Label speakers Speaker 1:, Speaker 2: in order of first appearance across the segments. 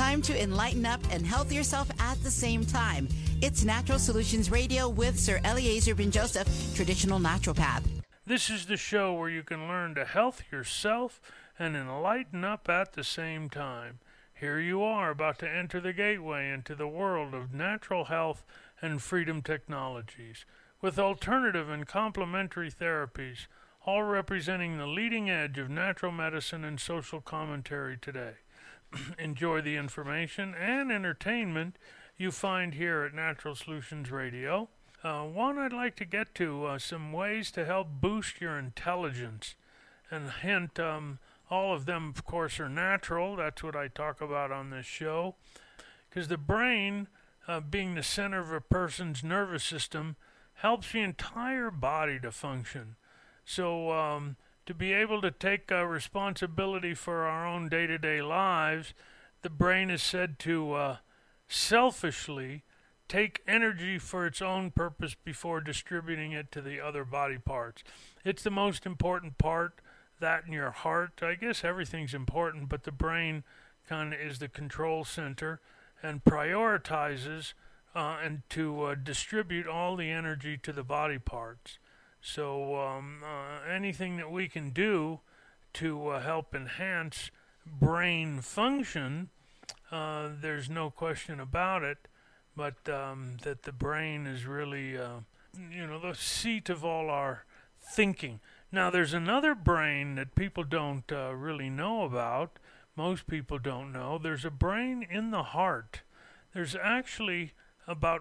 Speaker 1: time to enlighten up and health yourself at the same time. It's Natural Solutions Radio with Sir Eliezer Ben Joseph, traditional naturopath.
Speaker 2: This is the show where you can learn to health yourself and enlighten up at the same time. Here you are about to enter the gateway into the world of natural health and freedom technologies, with alternative and complementary therapies, all representing the leading edge of natural medicine and social commentary today. Enjoy the information and entertainment you find here at Natural Solutions Radio. One, I'd like to get to some ways to help boost your intelligence. And hint, all of them, of course, are natural. That's what I talk about on this show. Because the brain, being the center of a person's nervous system, helps the entire body to function. So to be able to take responsibility for our own day-to-day lives, the brain is said to selfishly take energy for its own purpose before distributing it to the other body parts. It's the most important part, that in your heart. I guess everything's important, but the brain kind of is the control center and prioritizes and to distribute all the energy to the body parts. So anything that we can do to help enhance brain function, there's no question about it, but that the brain is really, the seat of all our thinking. Now, there's another brain that people don't really know about. Most people don't know. There's a brain in the heart. There's actually about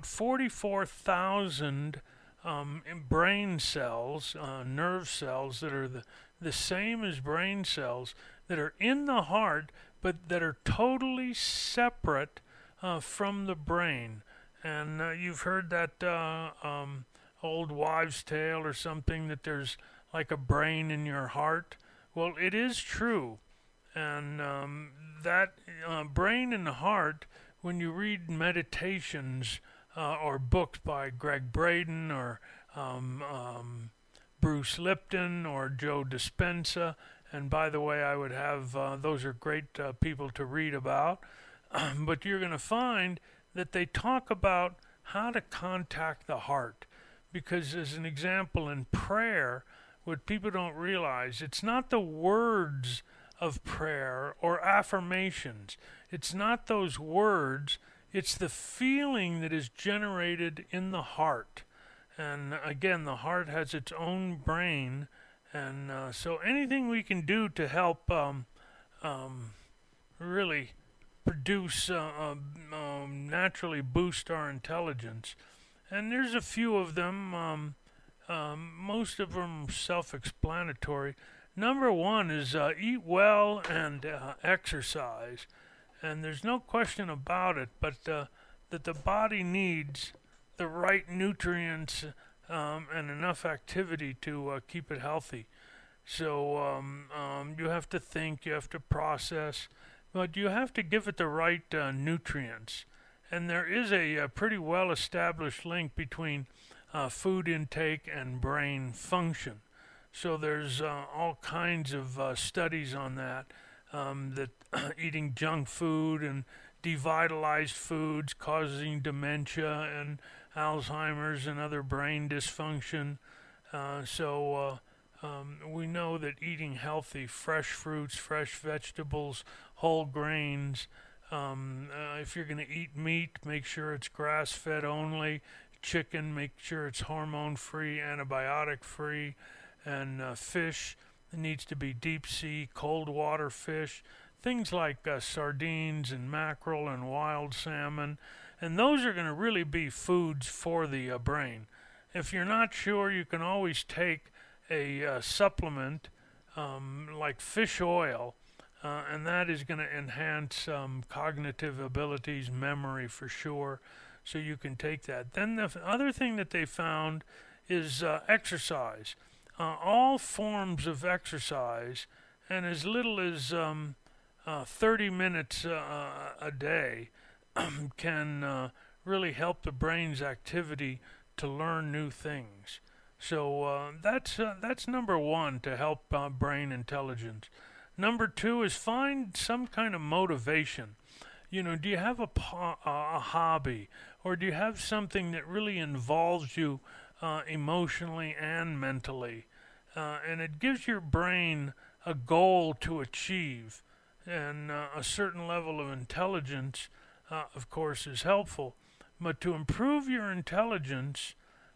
Speaker 2: 44,000 brain cells, nerve cells that are the same as brain cells that are in the heart, but that are totally separate from the brain. And you've heard that old wives' tale or something, that there's like a brain in your heart. Well, it is true. And that brain in the heart, when you read meditations or books by Greg Braden or Bruce Lipton or Joe Dispenza, and by the way, I would have, those are great people to read about, but you're going to find that they talk about how to contact the heart. Because as an example, in prayer, what people don't realize, it's not the words of prayer or affirmations. It's not those words. It's the feeling that is generated in the heart. And again, the heart has its own brain. And so anything we can do to help really produce, naturally boost our intelligence. And there's a few of them. Most of them self-explanatory. Number one is eat well and exercise. And there's no question about it, but that the body needs the right nutrients and enough activity to keep it healthy. So you have to think, you have to process, but you have to give it the right nutrients. And there is a pretty well-established link between food intake and brain function. So there's all kinds of studies on that, that eating junk food and devitalized foods causing dementia and Alzheimer's and other brain dysfunction. So we know that eating healthy, fresh fruits, fresh vegetables, whole grains, if you're going to eat meat, make sure it's grass-fed only. Chicken, make sure it's hormone-free, antibiotic-free. And fish, it needs to be deep-sea, cold-water fish. Things like sardines and mackerel and wild salmon. And those are going to really be foods for the brain. If you're not sure, you can always take a supplement like fish oil, and that is going to enhance cognitive abilities, memory for sure, so you can take that. Then the other thing that they found is exercise. All forms of exercise, and as little as 30 minutes a day, can really help the brain's activity to learn new things. So that's number one to help brain intelligence. Number two is find some kind of motivation. Do you have a hobby, or do you have something that really involves you emotionally and mentally? And it gives your brain a goal to achieve, and a certain level of intelligence, of course, is helpful. But to improve your intelligence,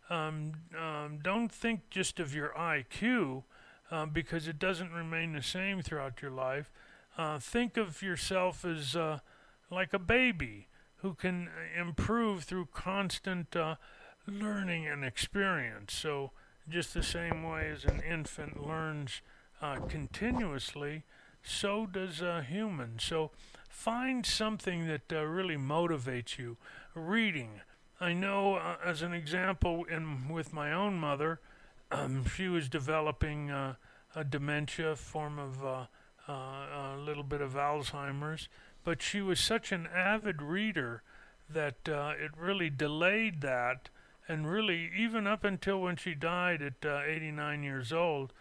Speaker 2: don't think just of your IQ, because it doesn't remain the same throughout your life. Think of yourself as like a baby who can improve through constant learning and experience. So, just the same way as an infant learns continuously, so does a human. So, find something that really motivates you. Reading. I know, as an example, with my own mother, she was developing a dementia, form of a little bit of Alzheimer's, but she was such an avid reader that it really delayed that, and really, even up until when she died at 89 years old,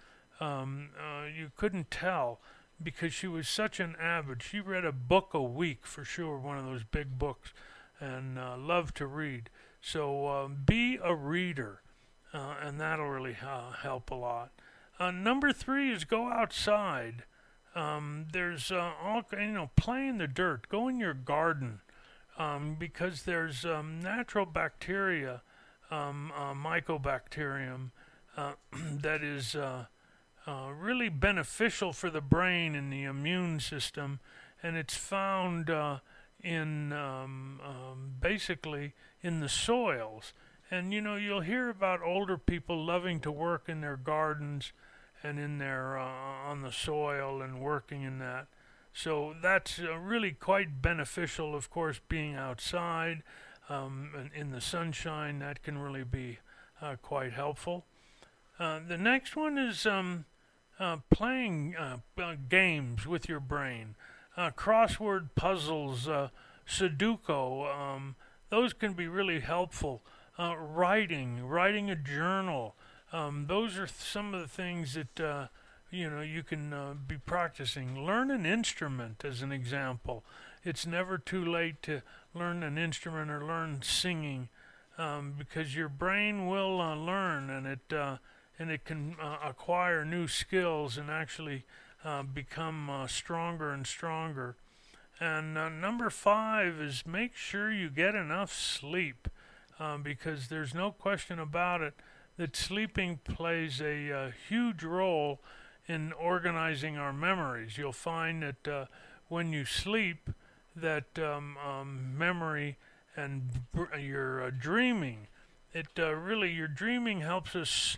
Speaker 2: you couldn't tell because she was such an avid. She read a book a week for sure, one of those big books, and loved to read. So be a reader, and that'll really help a lot. Number 3 is go outside. There's play in the dirt. Go in your garden, because there's natural bacteria, mycobacterium, that is really beneficial for the brain and the immune system, and it's found in basically in the soils. And you'll hear about older people loving to work in their gardens and in their on the soil and working in that. So that's really quite beneficial. Of course, being outside and in the sunshine, that can really be quite helpful. The next one is playing games with your brain, crossword puzzles, Sudoku. Those can be really helpful. Writing a journal. Those are some of the things that you can be practicing. Learn an instrument, as an example. It's never too late to learn an instrument or learn singing, because your brain will learn, and it can acquire new skills and actually become stronger and stronger. And number 5 is make sure you get enough sleep, because there's no question about it that sleeping plays a huge role in organizing our memories. You'll find that when you sleep, that memory and your dreaming, your dreaming helps us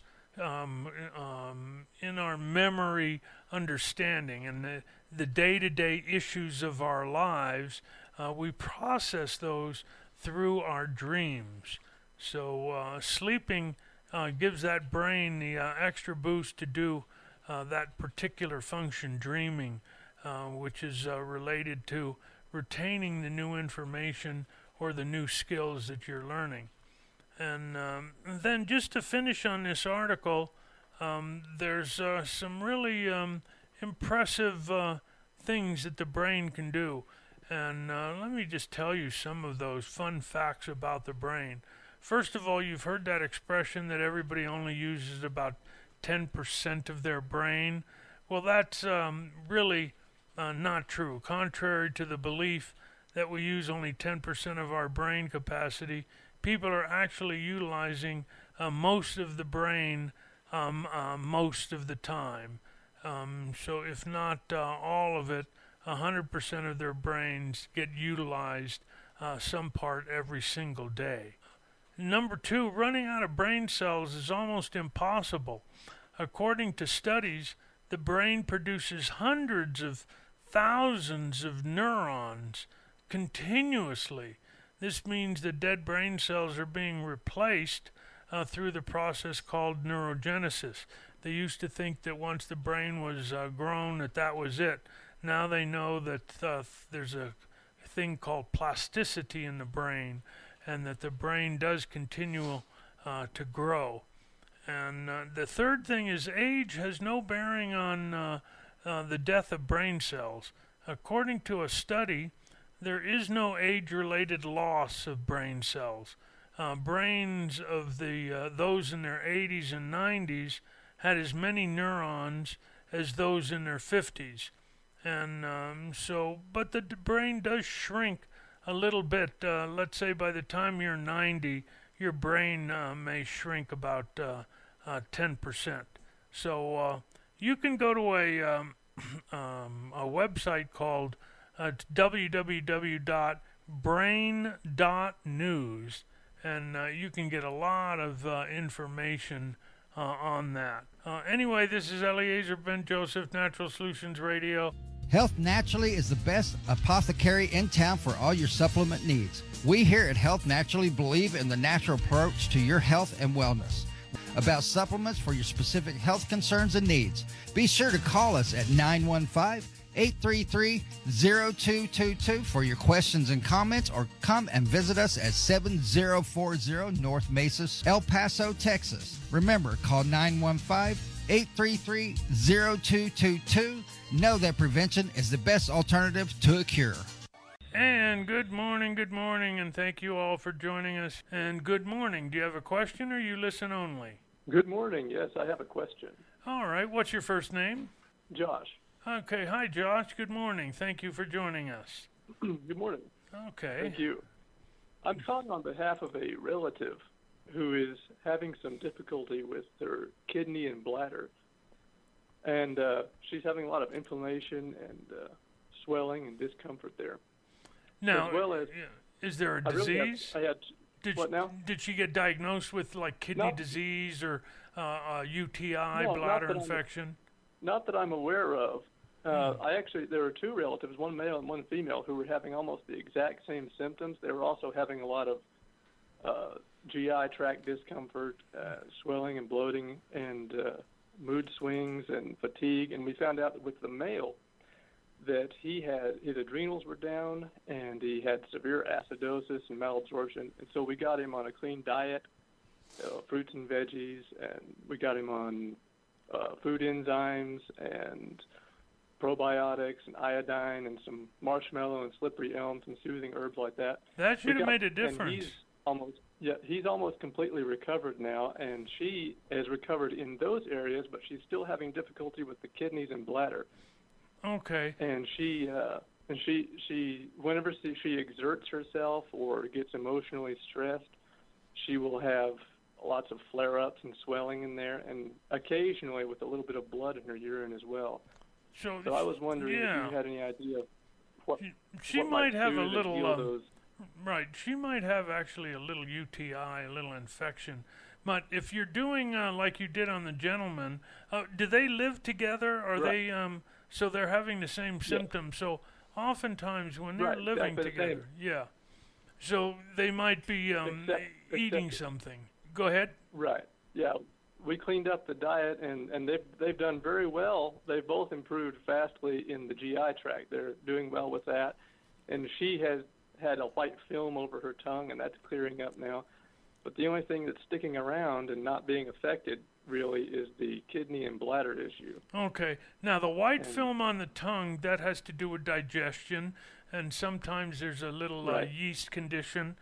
Speaker 2: in our memory understanding, and the day-to-day issues of our lives, we process those through our dreams. So sleeping gives that brain the extra boost to do that particular function, dreaming, which is related to retaining the new information or the new skills that you're learning. And then just to finish on this article, there's some really impressive things that the brain can do. And let me just tell you some of those fun facts about the brain. First of all, you've heard that expression that everybody only uses about 10% of their brain. Well, that's really not true. Contrary to the belief that we use only 10% of our brain capacity, people are actually utilizing most of the brain most of the time. So if not all of it, 100% of their brains get utilized some part every single day. Number 2, running out of brain cells is almost impossible. According to studies, the brain produces hundreds of thousands of neurons continuously. This means the dead brain cells are being replaced through the process called neurogenesis. They used to think that once the brain was grown, that was it. Now they know that there's a thing called plasticity in the brain, and that the brain does continue to grow. And the third thing is age has no bearing on the death of brain cells. According to a study, there is no age-related loss of brain cells. Brains of those in their 80s and 90s had as many neurons as those in their 50s. And but the brain does shrink a little bit. Let's say by the time you're 90, your brain may shrink about 10%. So you can go to a website called www.brain.news, and you can get a lot of information on that. Anyway, this is Eliezer Ben Joseph, Natural Solutions Radio.
Speaker 3: Health Naturally is the best apothecary in town for all your supplement needs. We here at Health Naturally believe in the natural approach to your health and wellness. About supplements for your specific health concerns and needs, be sure to call us at 915-833-0222 for your questions and comments, or come and visit us at 7040 North Mesa, El Paso, Texas. Remember, call 915-833-0222. Know that prevention is the best alternative to a cure.
Speaker 2: And good morning, and thank you all for joining us. And good morning. Do you have a question, or you listen only?
Speaker 4: Good morning. Yes, I have a question.
Speaker 2: All right. What's your first name?
Speaker 4: Josh.
Speaker 2: Okay. Hi, Josh. Good morning. Thank you for joining us.
Speaker 4: Good morning.
Speaker 2: Okay.
Speaker 4: Thank you. I'm calling on behalf of a relative who is having some difficulty with her kidney and bladder. And she's having a lot of inflammation and swelling and discomfort there.
Speaker 2: Now,
Speaker 4: as well as,
Speaker 2: is there a disease? Did she get diagnosed with like kidney disease or UTI, bladder infection?
Speaker 4: Not that I'm aware of. There were two relatives, one male and one female, who were having almost the exact same symptoms. They were also having a lot of GI tract discomfort, swelling and bloating, and mood swings and fatigue. And we found out that with the male that his adrenals were down, and he had severe acidosis and malabsorption. And so we got him on a clean diet, fruits and veggies, and we got him on food enzymes and probiotics and iodine and some marshmallow and slippery elms and soothing herbs like that.
Speaker 2: That should have made a difference.
Speaker 4: He's almost completely recovered now, and she has recovered in those areas, but she's still having difficulty with the kidneys and bladder.
Speaker 2: Okay.
Speaker 4: And she whenever she exerts herself or gets emotionally stressed, she will have lots of flare-ups and swelling in there, and occasionally with a little bit of blood in her urine as well. So I was wondering if you had any idea of what
Speaker 2: she might have a little. Right, she might have actually a little UTI, a little infection. But if you're doing like you did on the gentleman, do they live together? Or they so they're having the same symptoms? So oftentimes when they're living together, so they might be eating something. Go ahead.
Speaker 4: Right. Yeah. We cleaned up the diet, and they've done very well. They've both improved vastly in the GI tract. They're doing well with that. And she has had a white film over her tongue, and that's clearing up now. But the only thing that's sticking around and not being affected really is the kidney and bladder issue.
Speaker 2: Okay. Now, the white film on the tongue, that has to do with digestion, and sometimes there's a little yeast condition,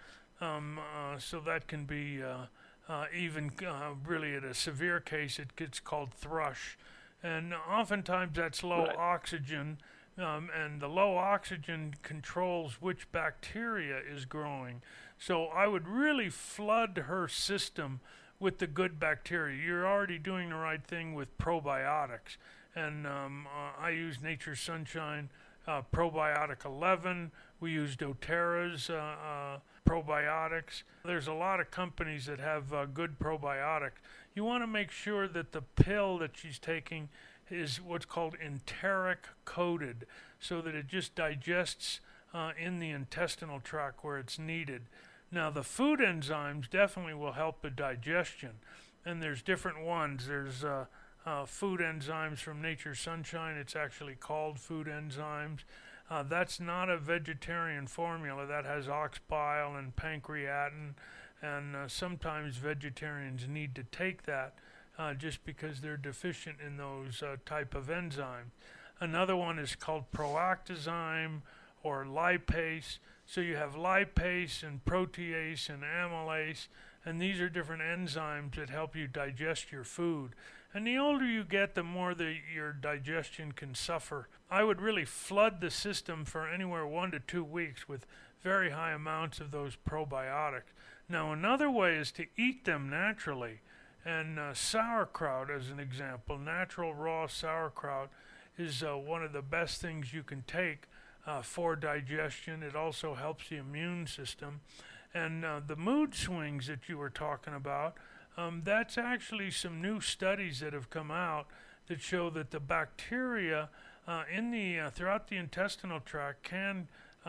Speaker 2: so that can be even really at a severe case, it gets called thrush. And oftentimes that's low oxygen, and the low oxygen controls which bacteria is growing. So I would really flood her system with the good bacteria. You're already doing the right thing with probiotics. And I use Nature's Sunshine Probiotic 11. We use doTERRA's probiotics. There's a lot of companies that have good probiotics. You want to make sure that the pill that she's taking is what's called enteric coated, so that it just digests in the intestinal tract where it's needed. Now, the food enzymes definitely will help the digestion, and there's different ones. There's food enzymes from Nature's Sunshine. It's actually called food enzymes. That's not a vegetarian formula. That has ox bile and pancreatin, and sometimes vegetarians need to take that just because they're deficient in those type of enzymes. Another one is called Proactozyme or lipase. So you have lipase and protease and amylase, and these are different enzymes that help you digest your food. And the older you get, the more your digestion can suffer. I would really flood the system for anywhere 1 to 2 weeks with very high amounts of those probiotics. Now, another way is to eat them naturally. And sauerkraut, as an example, natural raw sauerkraut is one of the best things you can take for digestion. It also helps the immune system. And the mood swings that you were talking about, that's actually some new studies that have come out that show that the bacteria in the throughout the intestinal tract can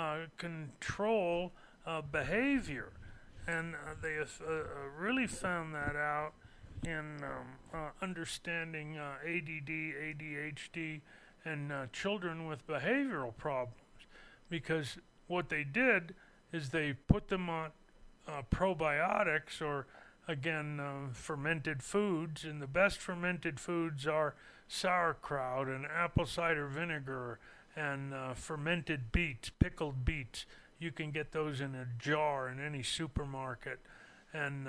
Speaker 2: control behavior. And they have really found that out in understanding ADD, ADHD, and children with behavioral problems. Because what they did is they put them on probiotics, or again, fermented foods, and the best fermented foods are sauerkraut and apple cider vinegar and fermented beets, pickled beets. You can get those in a jar in any supermarket, and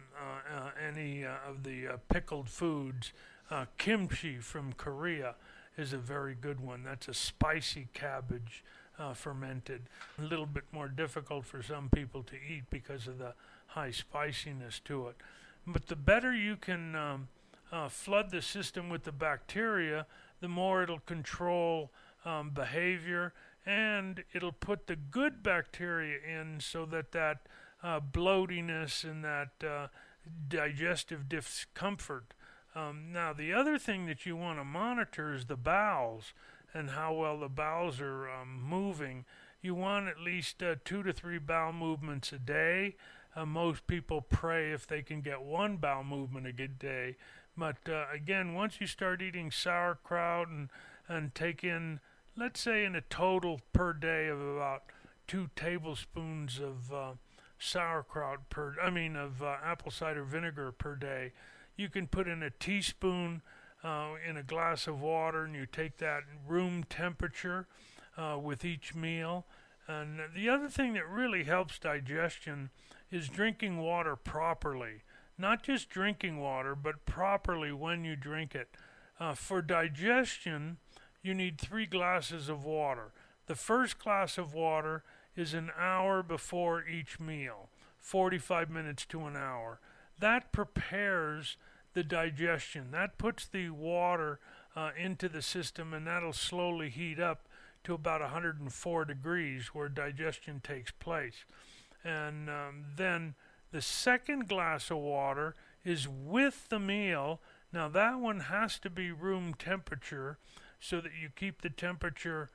Speaker 2: any of the pickled foods. Kimchi from Korea is a very good one. That's a spicy cabbage fermented. A little bit more difficult for some people to eat because of the high spiciness to it. But the better you can flood the system with the bacteria, the more it'll control behavior, and it'll put the good bacteria in so that bloatiness and that digestive discomfort. Now, the other thing that you want to monitor is the bowels and how well the bowels are moving. You want at least 2 to 3 bowel movements a day. Most people pray if they can get 1 bowel movement a good day. But again, once you start eating sauerkraut and take in, let's say in a total per day of about 2 tablespoons of sauerkraut of apple cider vinegar per day, you can put in a teaspoon in a glass of water, and you take that room temperature with each meal. And the other thing that really helps digestion is drinking water properly. Not just drinking water, but properly when you drink it. For digestion, you need 3 glasses of water. The first glass of water is an hour before each meal, 45 minutes to an hour. That prepares the digestion. That puts the water into the system, and that'll slowly heat up to about 104 degrees where digestion takes place. And then the second glass of water is with the meal. Now that one has to be room temperature so that you keep the temperature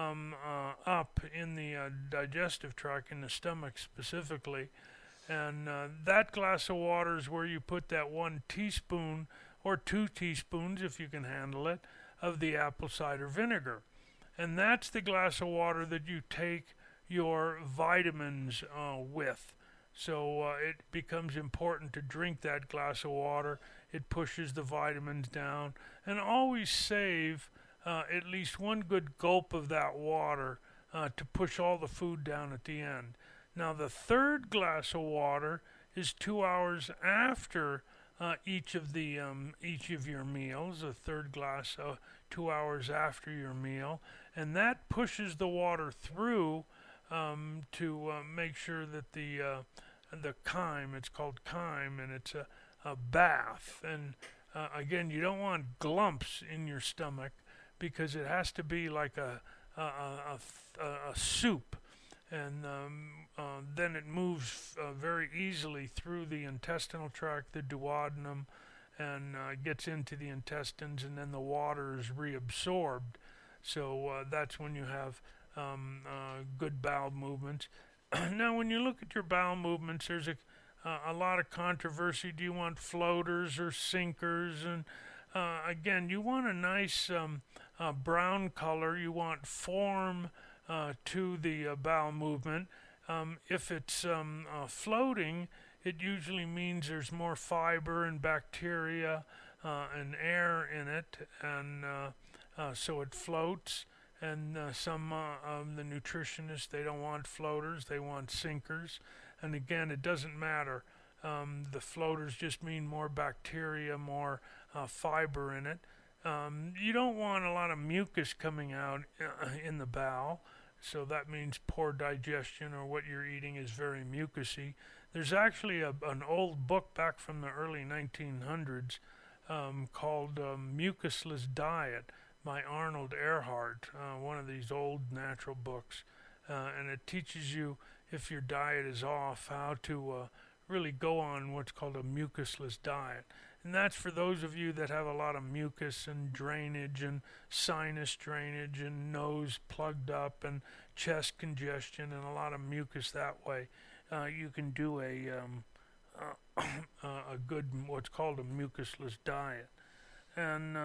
Speaker 2: up in the digestive tract, in the stomach specifically. And that glass of water is where you put that 1 teaspoon or 2 teaspoons, if you can handle it, of the apple cider vinegar. And that's the glass of water that you take your vitamins with. So it becomes important to drink that glass of water. It pushes the vitamins down. And always save at least 1 good gulp of that water to push all the food down at the end. Now, the third glass of water is 2 hours after each of your meals. The third glass 2 hours after your meal, and that pushes the water through to make sure that the chyme, it's called chyme, and it's a bath. And again, you don't want glumps in your stomach because it has to be like a soup. And then it moves very easily through the intestinal tract, the duodenum, and gets into the intestines, and then the water is reabsorbed. So that's when you have good bowel movements. Now, when you look at your bowel movements, there's a lot of controversy. Do you want floaters or sinkers? And again, you want a nice brown color. You want form to the bowel movement. If it's floating, it usually means there's more fiber and bacteria and air in it, and so it floats. And some of the nutritionists, they don't want floaters, they want sinkers. And again, it doesn't matter. The floaters just mean more bacteria, more fiber in it. You don't want a lot of mucus coming out in the bowel, so that means poor digestion, or what you're eating is very mucousy. There's actually an old book back from the early 1900s called Mucusless Diet by Arnold Ehrhart, one of these old natural books, and it teaches you, if your diet is off, how to really go on what's called a mucusless diet. And that's for those of you that have a lot of mucus and drainage and sinus drainage and nose plugged up and chest congestion and a lot of mucus that way. You can do a good, what's called a mucusless diet. And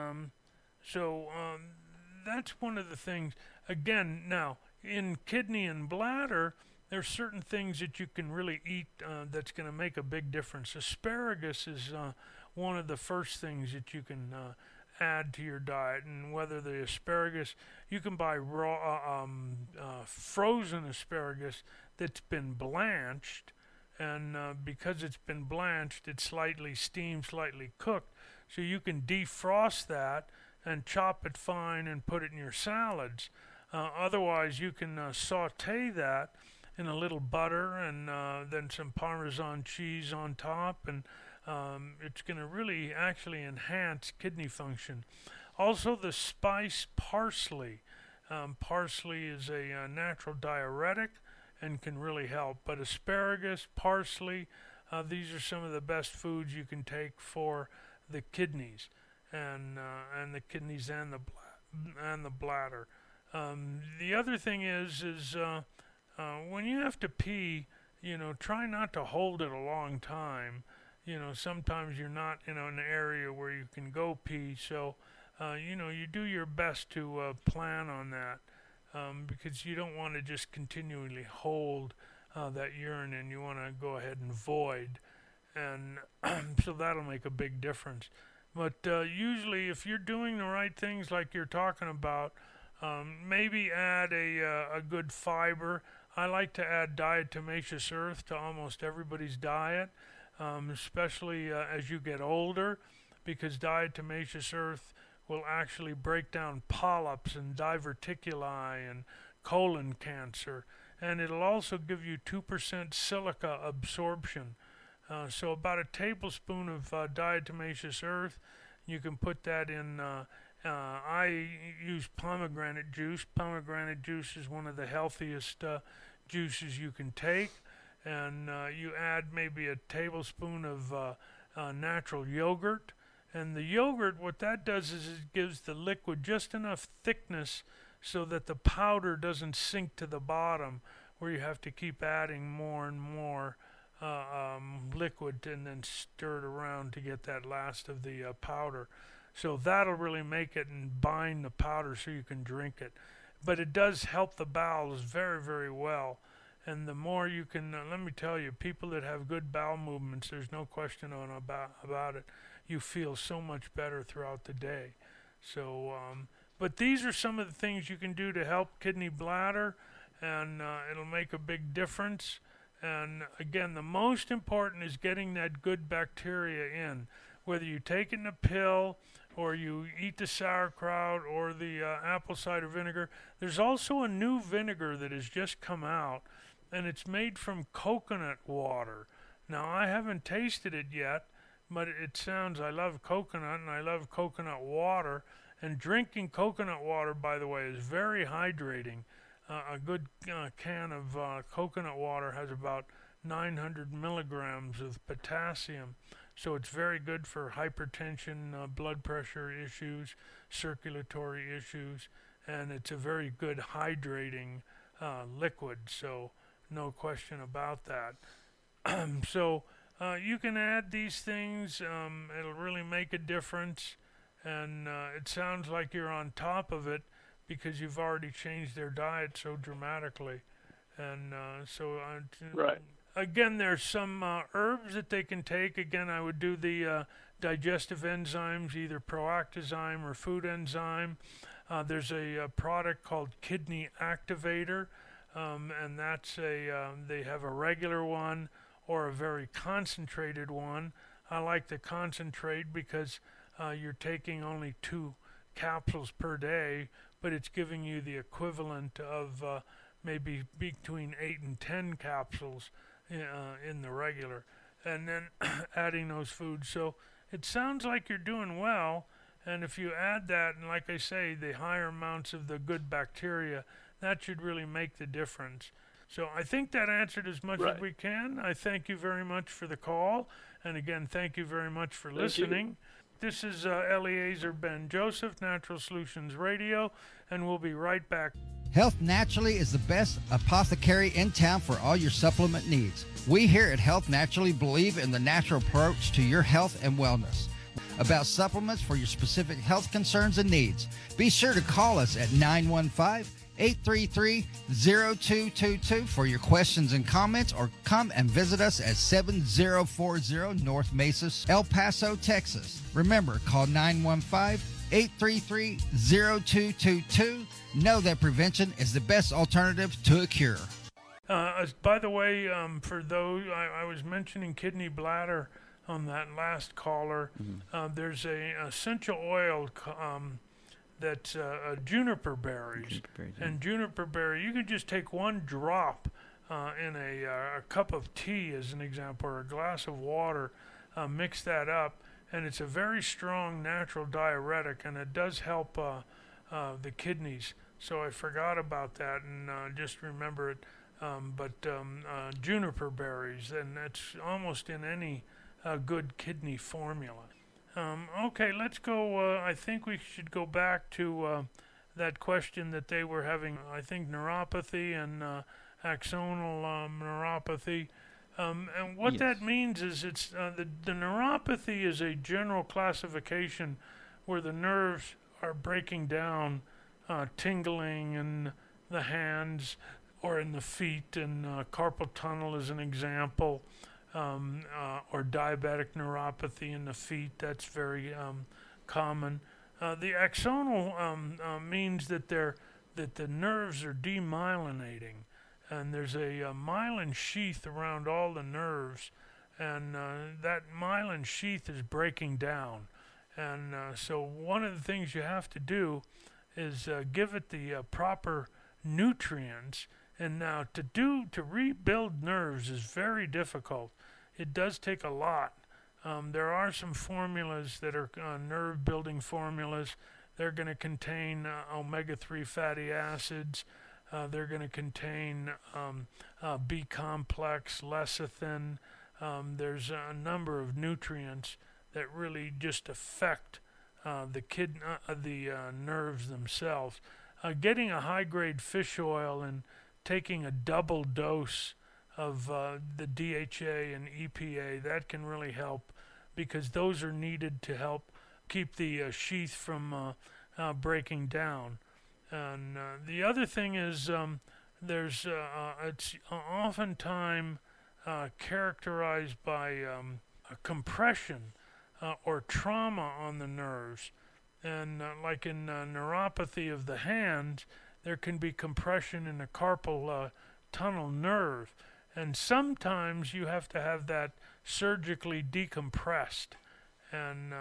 Speaker 2: so that's one of the things. Again, now, in kidney and bladder, there's certain things that you can really eat that's going to make a big difference. Asparagus is one of the first things that you can add to your diet. And whether the asparagus, you can buy raw, frozen asparagus that's been blanched, and because it's been blanched, it's slightly steamed, slightly cooked, so you can defrost that and chop it fine and put it in your salads. Otherwise, you can saute that in a little butter and then some Parmesan cheese on top, and it's going to really actually enhance kidney function. Also, the spice parsley. Parsley is a natural diuretic and can really help. But asparagus, parsley, these are some of the best foods you can take for the kidneys, and the kidneys and the bladder. The other thing is when you have to pee, try not to hold it a long time. Sometimes you're not in an area where you can go pee, so you do your best to plan on that, because you don't want to just continually hold that urine, and you want to go ahead and void, and so that'll make a big difference. But usually, if you're doing the right things like you're talking about, maybe add a good fiber. I like to add diatomaceous earth to almost everybody's diet, especially as you get older, because diatomaceous earth will actually break down polyps and diverticuli and colon cancer, and it'll also give you 2% silica absorption. So about a tablespoon of diatomaceous earth, you can put that in. I use pomegranate juice. Pomegranate juice is one of the healthiest juices you can take, and you add maybe a tablespoon of natural yogurt. And the yogurt, what that does is it gives the liquid just enough thickness so that the powder doesn't sink to the bottom, where you have to keep adding more and more liquid and then stir it around to get that last of the powder. So that'll really make it and bind the powder so you can drink it. But it does help the bowels very, very well. And the more you can, let me tell you, people that have good bowel movements, there's no question about it. You feel so much better throughout the day. So, but these are some of the things you can do to help kidney bladder, and it'll make a big difference. And again, the most important is getting that good bacteria in. Whether you take it in a pill, or you eat the sauerkraut, or the apple cider vinegar. There's also a new vinegar that has just come out, and it's made from coconut water. Now, I haven't tasted it yet, but it sounds, I love coconut, and I love coconut water. And drinking coconut water, by the way, is very hydrating. A good can of coconut water has about 900 milligrams of potassium. So it's very good for hypertension, blood pressure issues, circulatory issues, and it's a very good hydrating liquid, so no question about that. So you can add these things. It'll really make a difference, and it sounds like you're on top of it because you've already changed their diet so dramatically. And
Speaker 4: right.
Speaker 2: Again, there's some herbs that they can take. Again, I would do the digestive enzymes, either proactozyme or food enzyme. There's a product called Kidney Activator, and that's they have a regular one or a very concentrated one. I like the concentrate because you're taking only 2 capsules per day, but it's giving you the equivalent of maybe between 8 and 10 capsules in the regular, and then adding those foods. So it sounds like you're doing well, and if you add that, and like I say, the higher amounts of the good bacteria, that should really make the difference. So I think that answered as much as we can. I thank you very much for the call, and again, thank you very much for listening. This is Eliezer Ben-Joseph, Natural Solutions Radio, and we'll be right back.
Speaker 3: Health Naturally is the best apothecary in town for all your supplement needs. We here at Health Naturally believe in the natural approach to your health and wellness. About supplements for your specific health concerns and needs, be sure to call us at 915-833-0222 for your questions and comments, or come and visit us at 7040 North Mesa, El Paso, Texas. Remember, call 915-833-0222. Know that prevention is the best alternative to a cure.
Speaker 2: By the way, for those, I was mentioning kidney bladder on that last caller. There's a essential oil that's juniper berries. And juniper berry, you could just take 1 drop in a cup of tea, as an example, or a glass of water, mix that up, and it's a very strong natural diuretic, and it does help the kidneys. So I forgot about that, and just remember it. Juniper berries, and it's almost in any good kidney formula. Okay, let's go. I think we should go back to that question that they were having, I think, neuropathy and axonal neuropathy. And what that means is it's the neuropathy is a general classification where the nerves are breaking down, tingling in the hands or in the feet, and carpal tunnel is an example. Or diabetic neuropathy in the feet, that's very common. The axonal means that the nerves are demyelinating, and there's a myelin sheath around all the nerves, and that myelin sheath is breaking down. And so one of the things you have to do is give it the proper nutrients. And now to rebuild nerves is very difficult. It does take a lot. There are some formulas that are nerve-building formulas. They're going to contain omega-3 fatty acids. They're going to contain B-complex, lecithin. There's a number of nutrients that really just affect the nerves themselves. Getting a high-grade fish oil and taking a double dose of the DHA and EPA, that can really help, because those are needed to help keep the sheath from breaking down. And the other thing is it's oftentimes characterized by a compression or trauma on the nerves. And like in neuropathy of the hands, there can be compression in the carpal tunnel nerve, and sometimes you have to have that surgically decompressed. And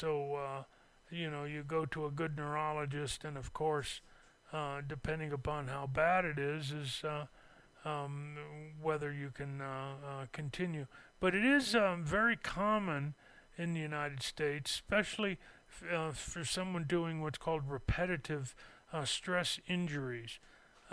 Speaker 2: you go to a good neurologist, and of course, depending upon how bad it is whether you can continue. But it is very common in the United States, especially for someone doing what's called repetitive stress injuries.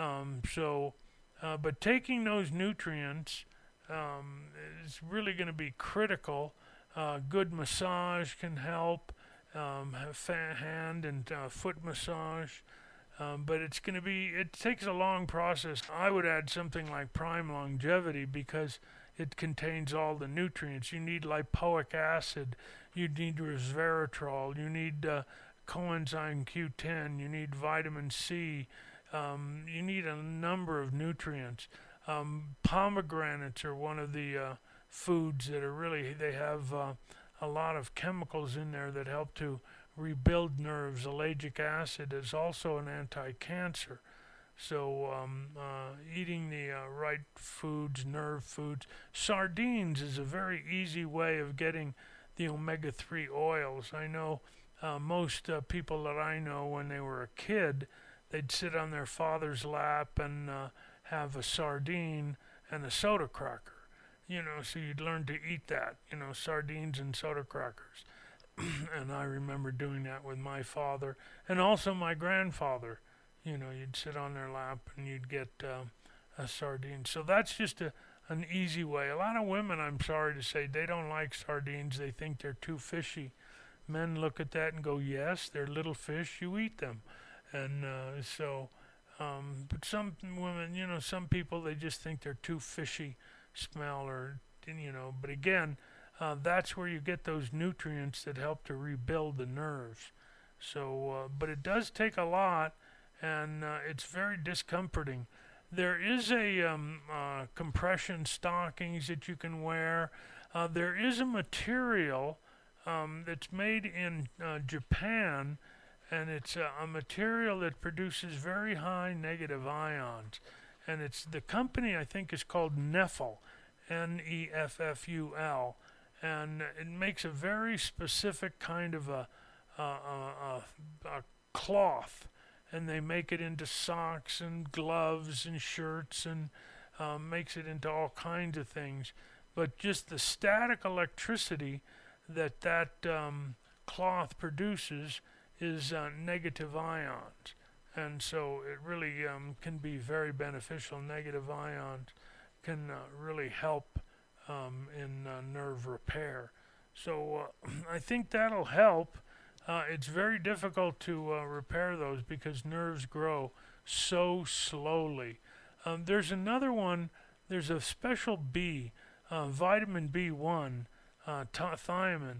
Speaker 2: But taking those nutrients is really going to be critical. Good massage can help, hand and foot massage. But it takes a long process. I would add something like Prime Longevity, because it contains all the nutrients. You need lipoic acid, you need resveratrol, you need coenzyme Q10, you need vitamin C, you need a number of nutrients. Pomegranates are one of the foods that are really, they have a lot of chemicals in there that help to rebuild nerves. Ellagic acid is also an anti-cancer. So eating the right foods, nerve foods. Sardines is a very easy way of getting the omega-3 oils. I know most people that I know, when they were a kid, they'd sit on their father's lap and have a sardine and a soda cracker. So you'd learn to eat that, sardines and soda crackers. And I remember doing that with my father and also my grandfather. You'd sit on their lap and you'd get a sardine. So that's just an easy way. A lot of women, I'm sorry to say, they don't like sardines. They think they're too fishy. Men look at that and go, yes, they're little fish, you eat them. And but some women, some people, they just think they're too fishy smell but again, that's where you get those nutrients that help to rebuild the nerves. So, but it does take a lot, and it's very discomforting. There is a compression stockings that you can wear. There is a material that's made in Japan, and it's a material that produces very high negative ions. And the company, I think, is called Nefful, Nefful, and it makes a very specific kind of a cloth, and they make it into socks and gloves and shirts, and makes it into all kinds of things. But just the static electricity that cloth produces is negative ions. And so it really can be very beneficial. Negative ions can really help in nerve repair. So I think that'll help. It's very difficult to repair those because nerves grow so slowly. There's another one. There's a special B, vitamin B1, thiamine,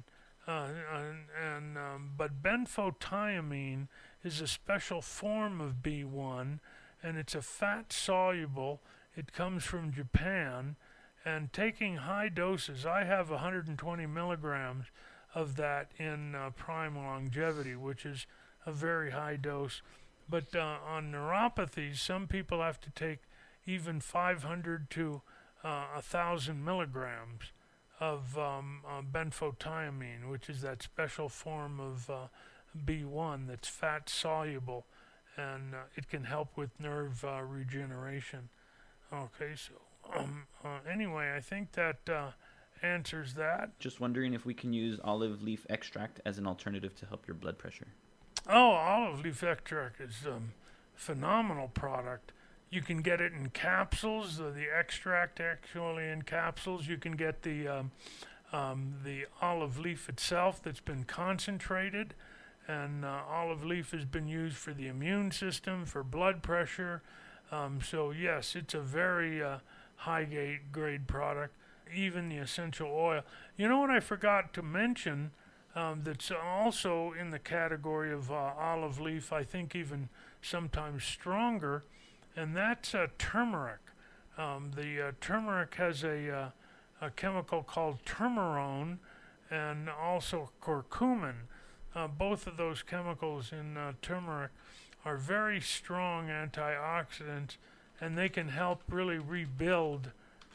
Speaker 2: but benfotiamine is a special form of B1, and it's a fat soluble. It comes from Japan, and taking high doses, I have 120 milligrams of that in Prime Longevity, which is a very high dose. But on neuropathies, some people have to take even 500 to 1,000 milligrams of benfotiamine, which is that special form of B1 that's fat soluble, and it can help with nerve regeneration. Okay, so anyway, I think that answers that.
Speaker 5: Just wondering if we can use olive leaf extract as an alternative to help your blood pressure.
Speaker 2: Oh, olive leaf extract is a phenomenal product. You can get it in capsules, the extract actually in capsules. You can get the olive leaf itself that's been concentrated, and olive leaf has been used for the immune system, for blood pressure. So yes, it's a very high grade product. Even the essential oil. You know what I forgot to mention that's also in the category of olive leaf, I think even sometimes stronger, and that's turmeric. The turmeric has a chemical called turmerone and also curcumin. Both of those chemicals in turmeric are very strong antioxidants, and they can help really rebuild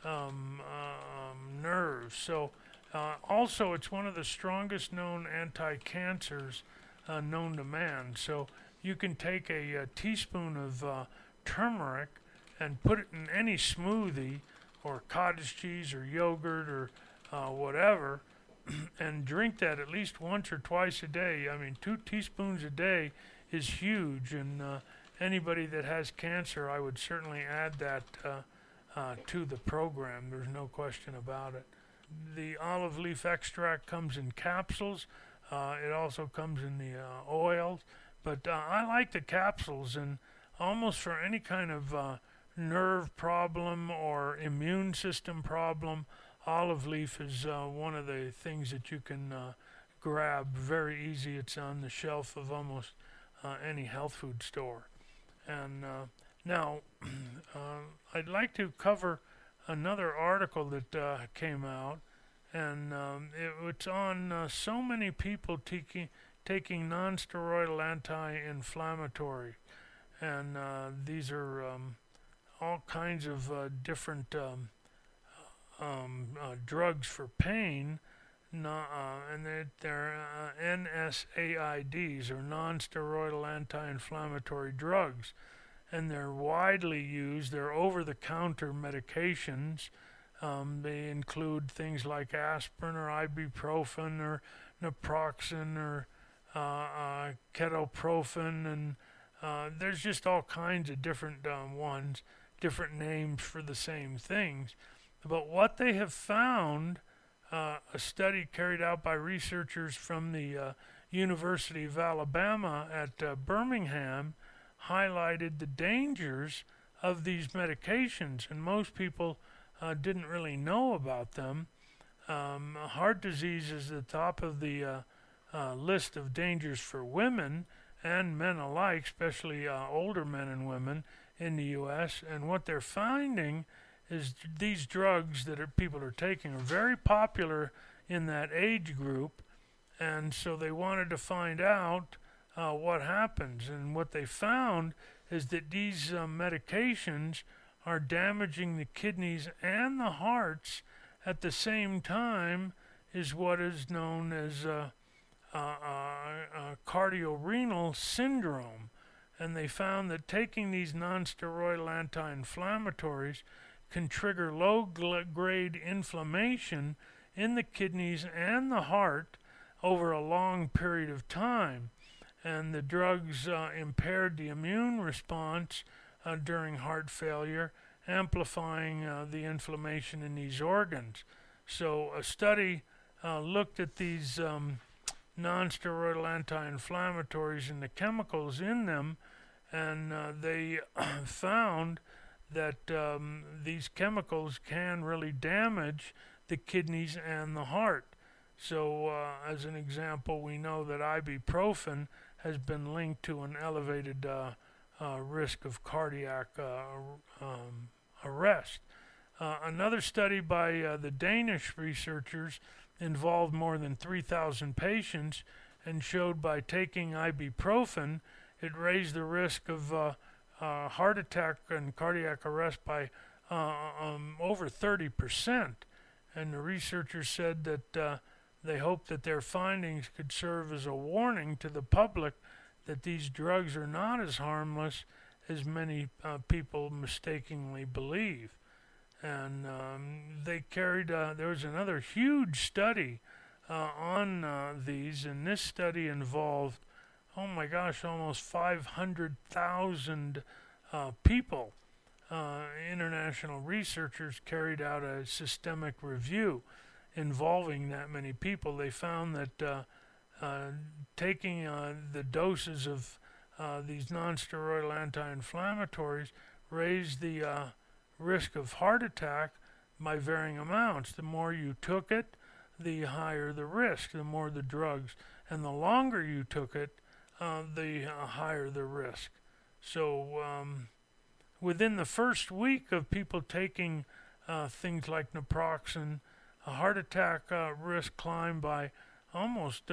Speaker 2: nerves. So also it's one of the strongest known anti-cancers known to man. So you can take a teaspoon of turmeric and put it in any smoothie or cottage cheese or yogurt or whatever, and drink that at least once or twice a day. I mean, 2 teaspoons a day is huge, and anybody that has cancer, I would certainly add that to the program. There's no question about it. The olive leaf extract comes in capsules. It also comes in the oils. But I like the capsules, and almost for any kind of nerve problem or immune system problem, olive leaf is one of the things that you can grab very easy. It's on the shelf of almost any health food store. And now, I'd like to cover another article that came out, and it's on so many people taking non-steroidal anti-inflammatory. And these are all kinds of different drugs for pain, and they're NSAIDs, or non-steroidal anti-inflammatory drugs, and they're widely used. They're over-the-counter medications. They include things like aspirin or ibuprofen or naproxen or ketoprofen, and there's just all kinds of different ones, different names for the same things. But what they have found, a study carried out by researchers from the University of Alabama at Birmingham, highlighted the dangers of these medications, and most people didn't really know about them. Heart disease is at the top of the list of dangers for women and men alike, especially older men and women in the U.S. And what they're finding is these drugs that people are taking are very popular in that age group, and so they wanted to find out what happens. And what they found is that these medications are damaging the kidneys and the hearts at the same time, is what is known as cardiorenal syndrome. And they found that taking these non-steroidal anti-inflammatories can trigger low-grade inflammation in the kidneys and the heart over a long period of time. And the drugs impaired the immune response during heart failure, amplifying the inflammation in these organs. So a study looked at these non-steroidal anti-inflammatories and the chemicals in them, and they found that these chemicals can really damage the kidneys and the heart. So as an example, we know that ibuprofen has been linked to an elevated risk of cardiac arrest. Another study by the Danish researchers involved more than 3,000 patients and showed by taking ibuprofen, it raised the risk of heart attack and cardiac arrest by over 30%. And the researchers said that they hope that their findings could serve as a warning to the public that these drugs are not as harmless as many people mistakenly believe. And they carried, there was another huge study on these, and this study involved, oh my gosh, almost 500,000 people. International researchers carried out a systemic review involving that many people. They found that taking the doses of these non-steroidal anti-inflammatories raised the risk of heart attack by varying amounts. The more you took it, the higher the risk, the more the drugs. And the longer you took it, the higher the risk. So within the first week of people taking things like naproxen, a heart attack risk climbed by almost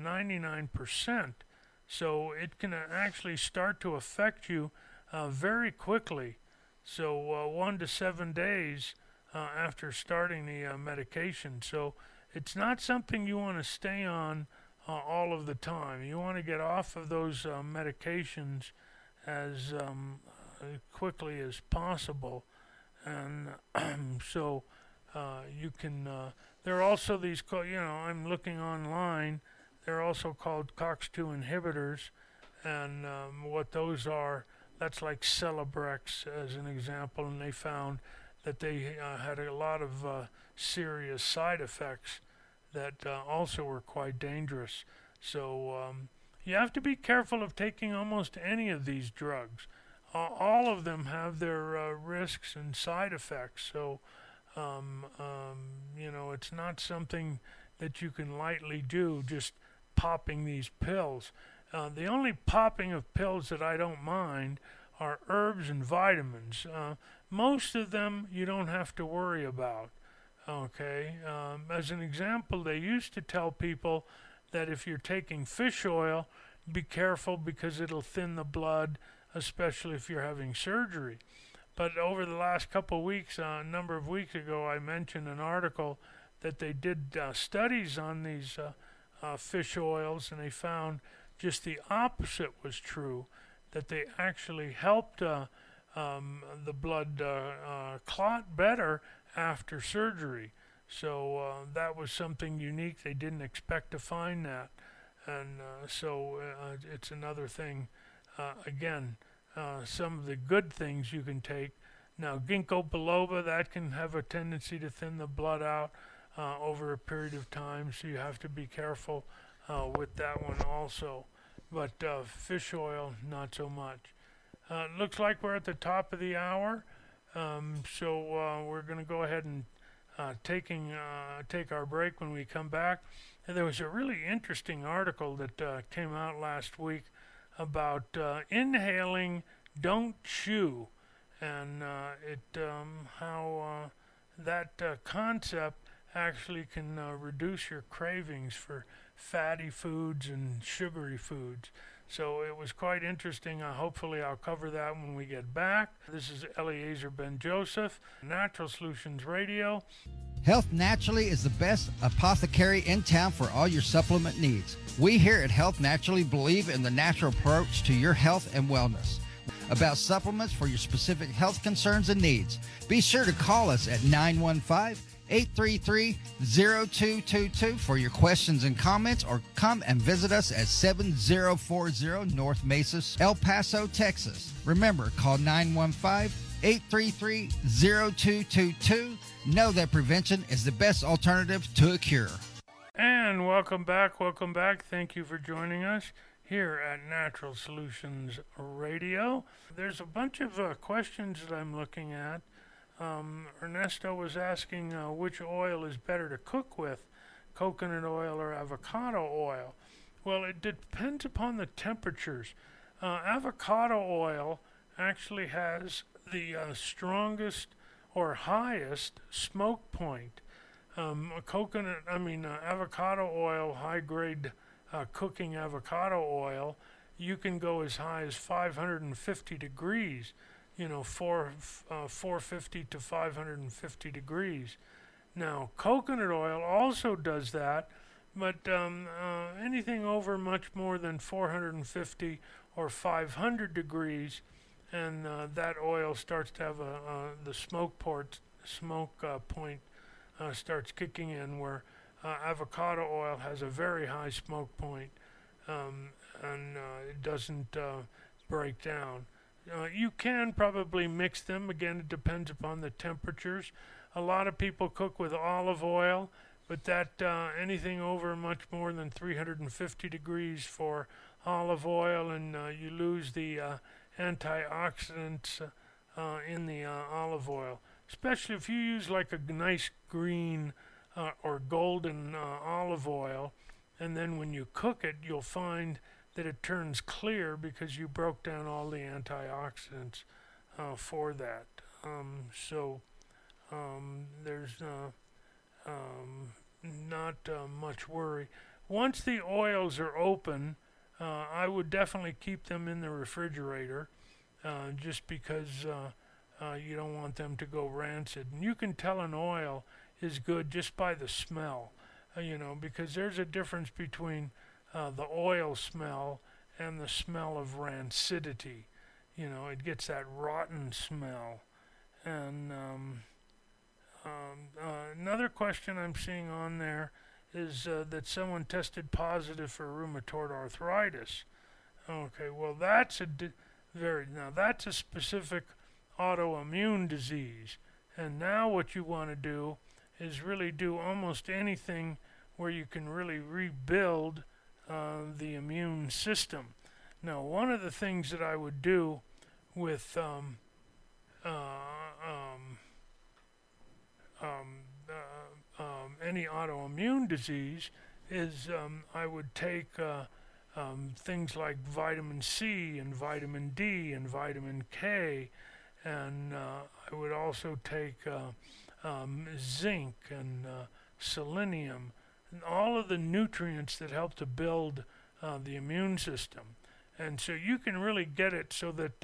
Speaker 2: 99%. So it can actually start to affect you very quickly. So 1 to 7 days after starting the medication. So it's not something you want to stay on all of the time. You want to get off of those medications as quickly as possible. And so you can, there are also these, I'm looking online, they're also called COX-2 inhibitors, and what those are, that's like Celebrex as an example, and they found that they had a lot of serious side effects that also were quite dangerous. So you have to be careful of taking almost any of these drugs. All of them have their risks and side effects, so it's not something that you can lightly do, just popping these pills. The only popping of pills that I don't mind are herbs and vitamins. Most of them you don't have to worry about. Okay, as an example, they used to tell people that if you're taking fish oil, be careful because it'll thin the blood, especially if you're having surgery. But over the last couple of weeks, a number of weeks ago, I mentioned an article that they did studies on these fish oils, and they found just the opposite was true, that they actually helped the blood clot better after surgery. So that was something unique. They didn't expect to find that. And so it's another thing. Again, some of the good things you can take. Now, ginkgo biloba, that can have a tendency to thin the blood out over a period of time, so you have to be careful with that one also. But fish oil, not so much. Looks like we're at the top of the hour, so we're going to go ahead and take our break. When we come back. And there was a really interesting article that came out last week about inhaling, don't chew, and how that concept actually can reduce your cravings for fatty foods and sugary foods. So it was quite interesting. Hopefully I'll cover that when we get back. This is Eliezer Ben-Joseph, Natural Solutions Radio.
Speaker 3: Health Naturally is the best apothecary in town for all your supplement needs. We here at Health Naturally believe in the natural approach to your health and wellness. About supplements for your specific health concerns and needs. Be sure to call us at 915-833-0222 for your questions and comments, or come and visit us at 7040 North Mesa, El Paso, Texas. Remember, call 915-833-0222. Know that prevention is the best alternative to a cure.
Speaker 2: And welcome back. Welcome back. Thank you for joining us here at Natural Solutions Radio. There's a bunch of questions that I'm looking at. Ernesto was asking which oil is better to cook with, coconut oil or avocado oil. Well, it depends upon the temperatures. Avocado oil actually has the strongest or highest smoke point. Avocado oil, high-grade cooking avocado oil, you can go as high as 550 degrees. 450 to 550 degrees. Now, coconut oil also does that, but anything over much more than 450 or 500 degrees, and that oil starts to have the smoke point starts kicking in, where avocado oil has a very high smoke point, and it doesn't break down. You can probably mix them. Again, it depends upon the temperatures. A lot of people cook with olive oil, but that anything over much more than 350 degrees for olive oil, and you lose the antioxidants in the olive oil. Especially if you use like a nice green or golden olive oil, and then when you cook it, you'll find that it turns clear because you broke down all the antioxidants for that. There's not much worry. Once the oils are open, I would definitely keep them in the refrigerator, just because you don't want them to go rancid. And you can tell an oil is good just by the smell, because there's a difference between the oil smell and the smell of rancidity. It gets that rotten smell. And another question I'm seeing on there is that someone tested positive for rheumatoid arthritis. Okay, well that's that's a specific autoimmune disease. And now what you want to do is really do almost anything where you can really rebuild the immune system. Now, one of the things that I would do with any autoimmune disease is I would take things like vitamin C and vitamin D and vitamin K, and I would also take zinc and selenium, all of the nutrients that help to build the immune system. And so you can really get it so that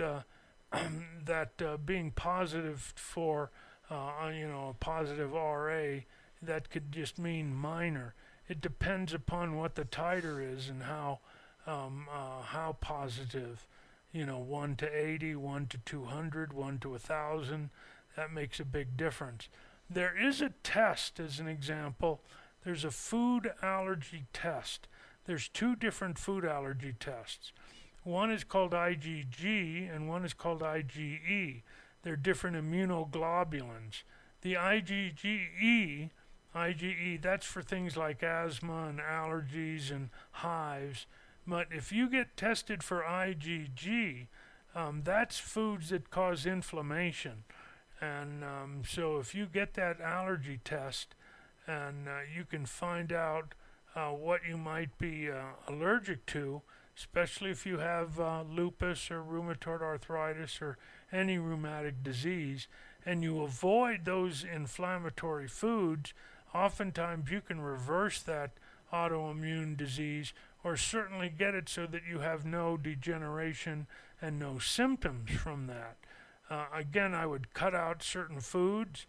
Speaker 2: being positive for a positive RA, that could just mean minor. It depends upon what the titer is and how positive. 1 to 80, 1 to 200, 1 to 1,000. That makes a big difference. There is a test, as an example. There's a food allergy test. There's 2 different food allergy tests. One is called IgG and one is called IgE. They're different immunoglobulins. The IgE, that's for things like asthma and allergies and hives. But if you get tested for IgG, that's foods that cause inflammation. And so if you get that allergy test, and you can find out what you might be allergic to, especially if you have lupus or rheumatoid arthritis or any rheumatic disease, and you avoid those inflammatory foods, oftentimes you can reverse that autoimmune disease, or certainly get it so that you have no degeneration and no symptoms from that. Again, I would cut out certain foods.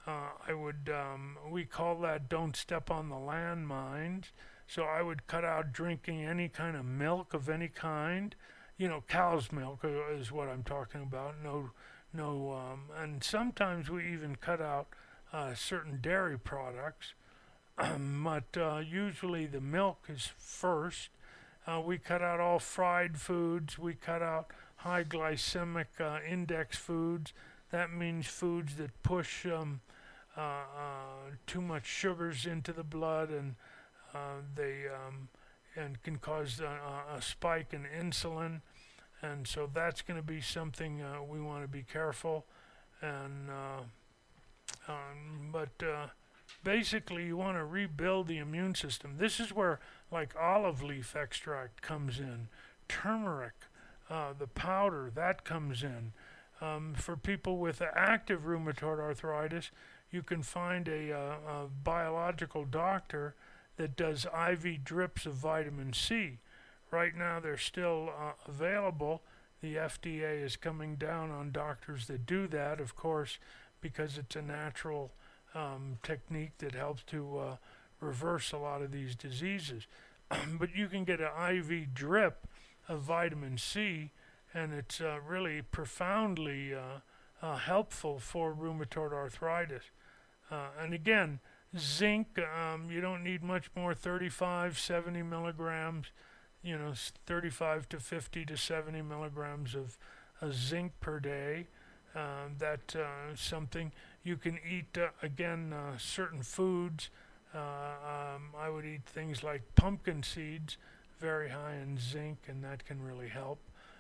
Speaker 2: We call that don't step on the landmines. So I would cut out drinking any kind of milk of any kind. Cow's milk is what I'm talking about. And sometimes we even cut out certain dairy products. But usually the milk is first. We cut out all fried foods. We cut out high glycemic index foods. That means foods that push too much sugars into the blood, and they can cause a spike in insulin. And so that's going to be something we want to be careful. And basically, you want to rebuild the immune system. This is where, like, olive leaf extract comes in, turmeric, the powder, that comes in. For people with active rheumatoid arthritis, you can find a biological doctor that does IV drips of vitamin C. Right now, they're still available. The FDA is coming down on doctors that do that, of course, because it's a natural technique that helps to reverse a lot of these diseases. But you can get an IV drip of vitamin C, and it's really profoundly helpful for rheumatoid arthritis. And again, zinc, you don't need much more, 35, 70 milligrams, 35 to 50 to 70 milligrams of zinc per day. That's something you can eat. Again, certain foods. I would eat things like pumpkin seeds, very high in zinc, and that can really help.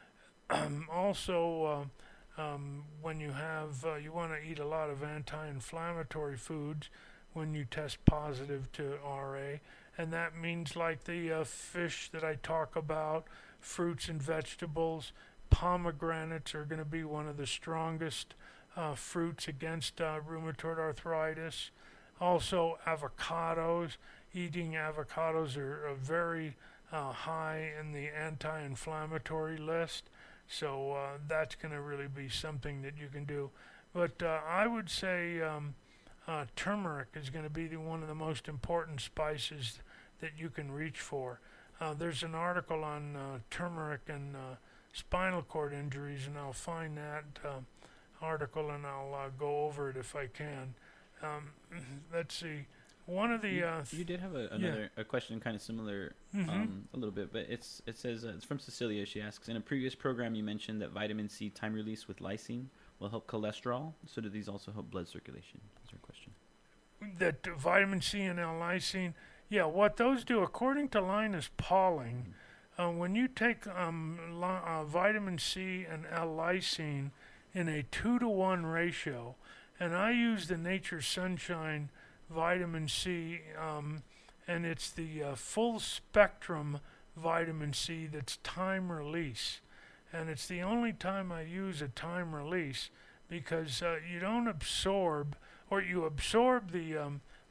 Speaker 2: Also, when you want to eat a lot of anti-inflammatory foods when you test positive to RA, and that means like the fish that I talk about, fruits and vegetables. Pomegranates are going to be one of the strongest fruits against rheumatoid arthritis. Also, avocados. Eating avocados are very high in the anti-inflammatory list. So that's going to really be something that you can do. But I would say turmeric is going to be one of the most important spices that you can reach for. There's an article on turmeric and spinal cord injuries, and I'll find that article and I'll go over it if I can. Let's see. One of the
Speaker 5: you did have a question kind of similar, a little bit, but it says it's from Cecilia. She asks, in a previous program you mentioned that vitamin C time release with lysine will help cholesterol. So do these also help blood circulation? Is her question.
Speaker 2: That vitamin C and L-lysine, yeah, what those do, according to Linus Pauling, when you take vitamin C and L-lysine in a 2-to-1 ratio, and I use the Nature's Sunshine vitamin C, and it's the full spectrum vitamin C that's time release, and it's the only time I use a time release, because you don't absorb, or you absorb the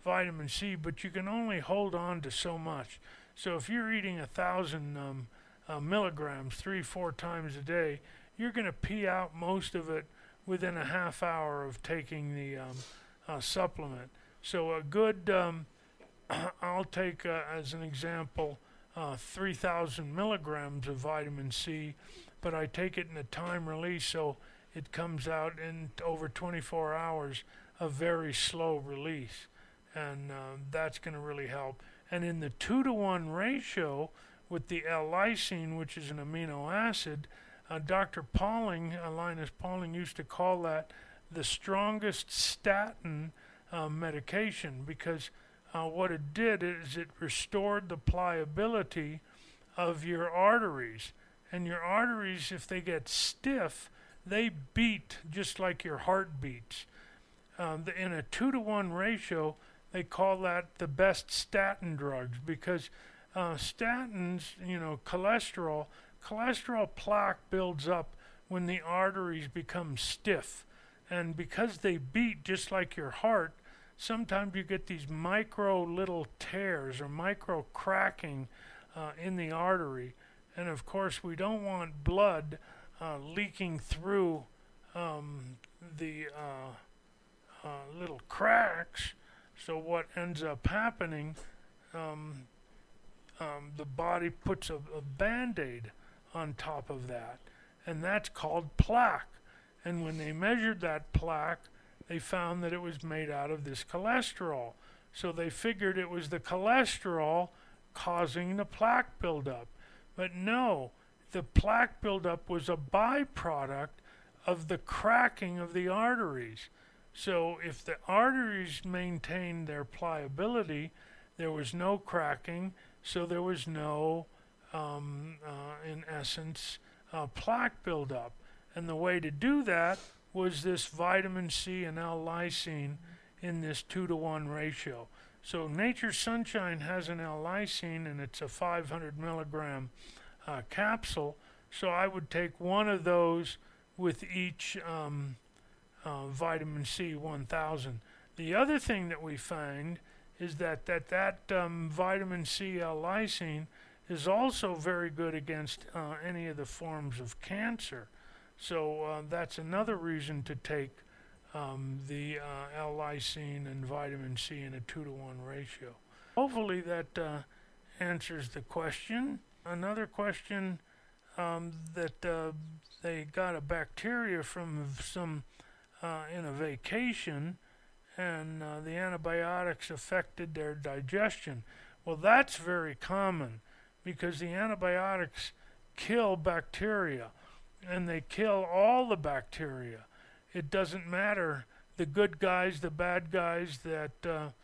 Speaker 2: vitamin C, but you can only hold on to so much. So if you're eating 1,000 milligrams 3-4 times a day, you're going to pee out most of it within a half hour of taking the supplement. So a good, I'll take as an example 3,000 milligrams of vitamin C, but I take it in a time release, so it comes out in over 24 hours, a very slow release, and that's going to really help. And in the 2-to-1 ratio with the L-lysine, which is an amino acid, Dr. Pauling, Linus Pauling, used to call that the strongest statin medication, because what it did is it restored the pliability of your arteries. And your arteries, if they get stiff, they beat just like your heart beats. In a 2-to-1 ratio, they call that the best statin drugs, because statins, cholesterol plaque builds up when the arteries become stiff. And because they beat just like your heart, sometimes you get these micro little tears or micro cracking in the artery. And of course, we don't want blood leaking through the little cracks. So what ends up happening, the body puts a Band-Aid on top of that, and that's called plaque. And when they measured that plaque, they found that it was made out of this cholesterol. So they figured it was the cholesterol causing the plaque buildup. But no, the plaque buildup was a byproduct of the cracking of the arteries. So if the arteries maintained their pliability, there was no cracking, so there was no, in essence, plaque buildup. And the way to do that was this vitamin C and L-lysine in this 2-to-1 ratio. So Nature's Sunshine has an L-lysine, and it's a 500 milligram capsule. So I would take one of those with each vitamin C 1000. The other thing that we find is that vitamin C L-lysine is also very good against any of the forms of cancer. So that's another reason to take the L-lysine and vitamin C in a 2-to-1 ratio. Hopefully that answers the question. Another question that they got a bacteria from some in a vacation, and the antibiotics affected their digestion. Well, that's very common, because the antibiotics kill bacteria, and they kill all the bacteria. It doesn't matter the good guys, the bad guys, that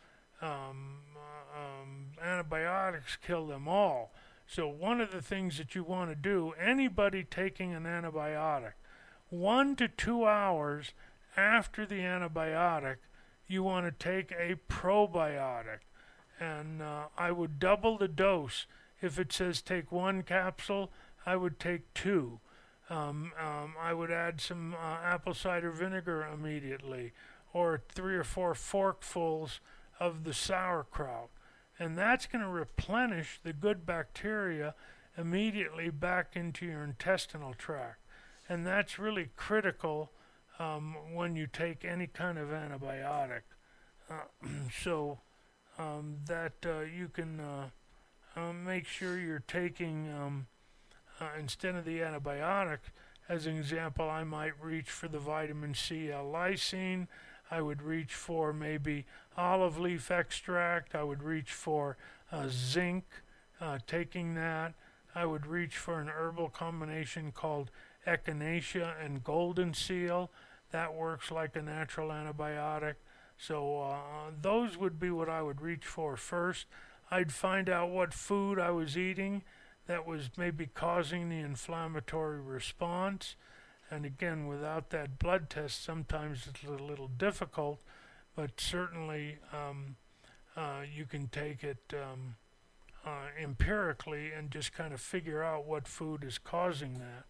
Speaker 2: antibiotics kill them all. So one of the things that you want to do, anybody taking an antibiotic, 1 to 2 hours after the antibiotic, you want to take a probiotic. And I would double the dose. If it says take 1 capsule, I would take 2. I would add some apple cider vinegar immediately, or 3 or 4 forkfuls of the sauerkraut. And that's going to replenish the good bacteria immediately back into your intestinal tract. And that's really critical when you take any kind of antibiotic. So that you can make sure you're taking, instead of the antibiotic, as an example, I might reach for the vitamin C L-lysine. I would reach for maybe olive leaf extract. I would reach for zinc, taking that. I would reach for an herbal combination called echinacea and golden seal. That works like a natural antibiotic. So those would be what I would reach for first. I'd find out what food I was eating that was maybe causing the inflammatory response. And again, without that blood test, sometimes it's a little difficult, but certainly you can take it empirically and just kind of figure out what food is causing that.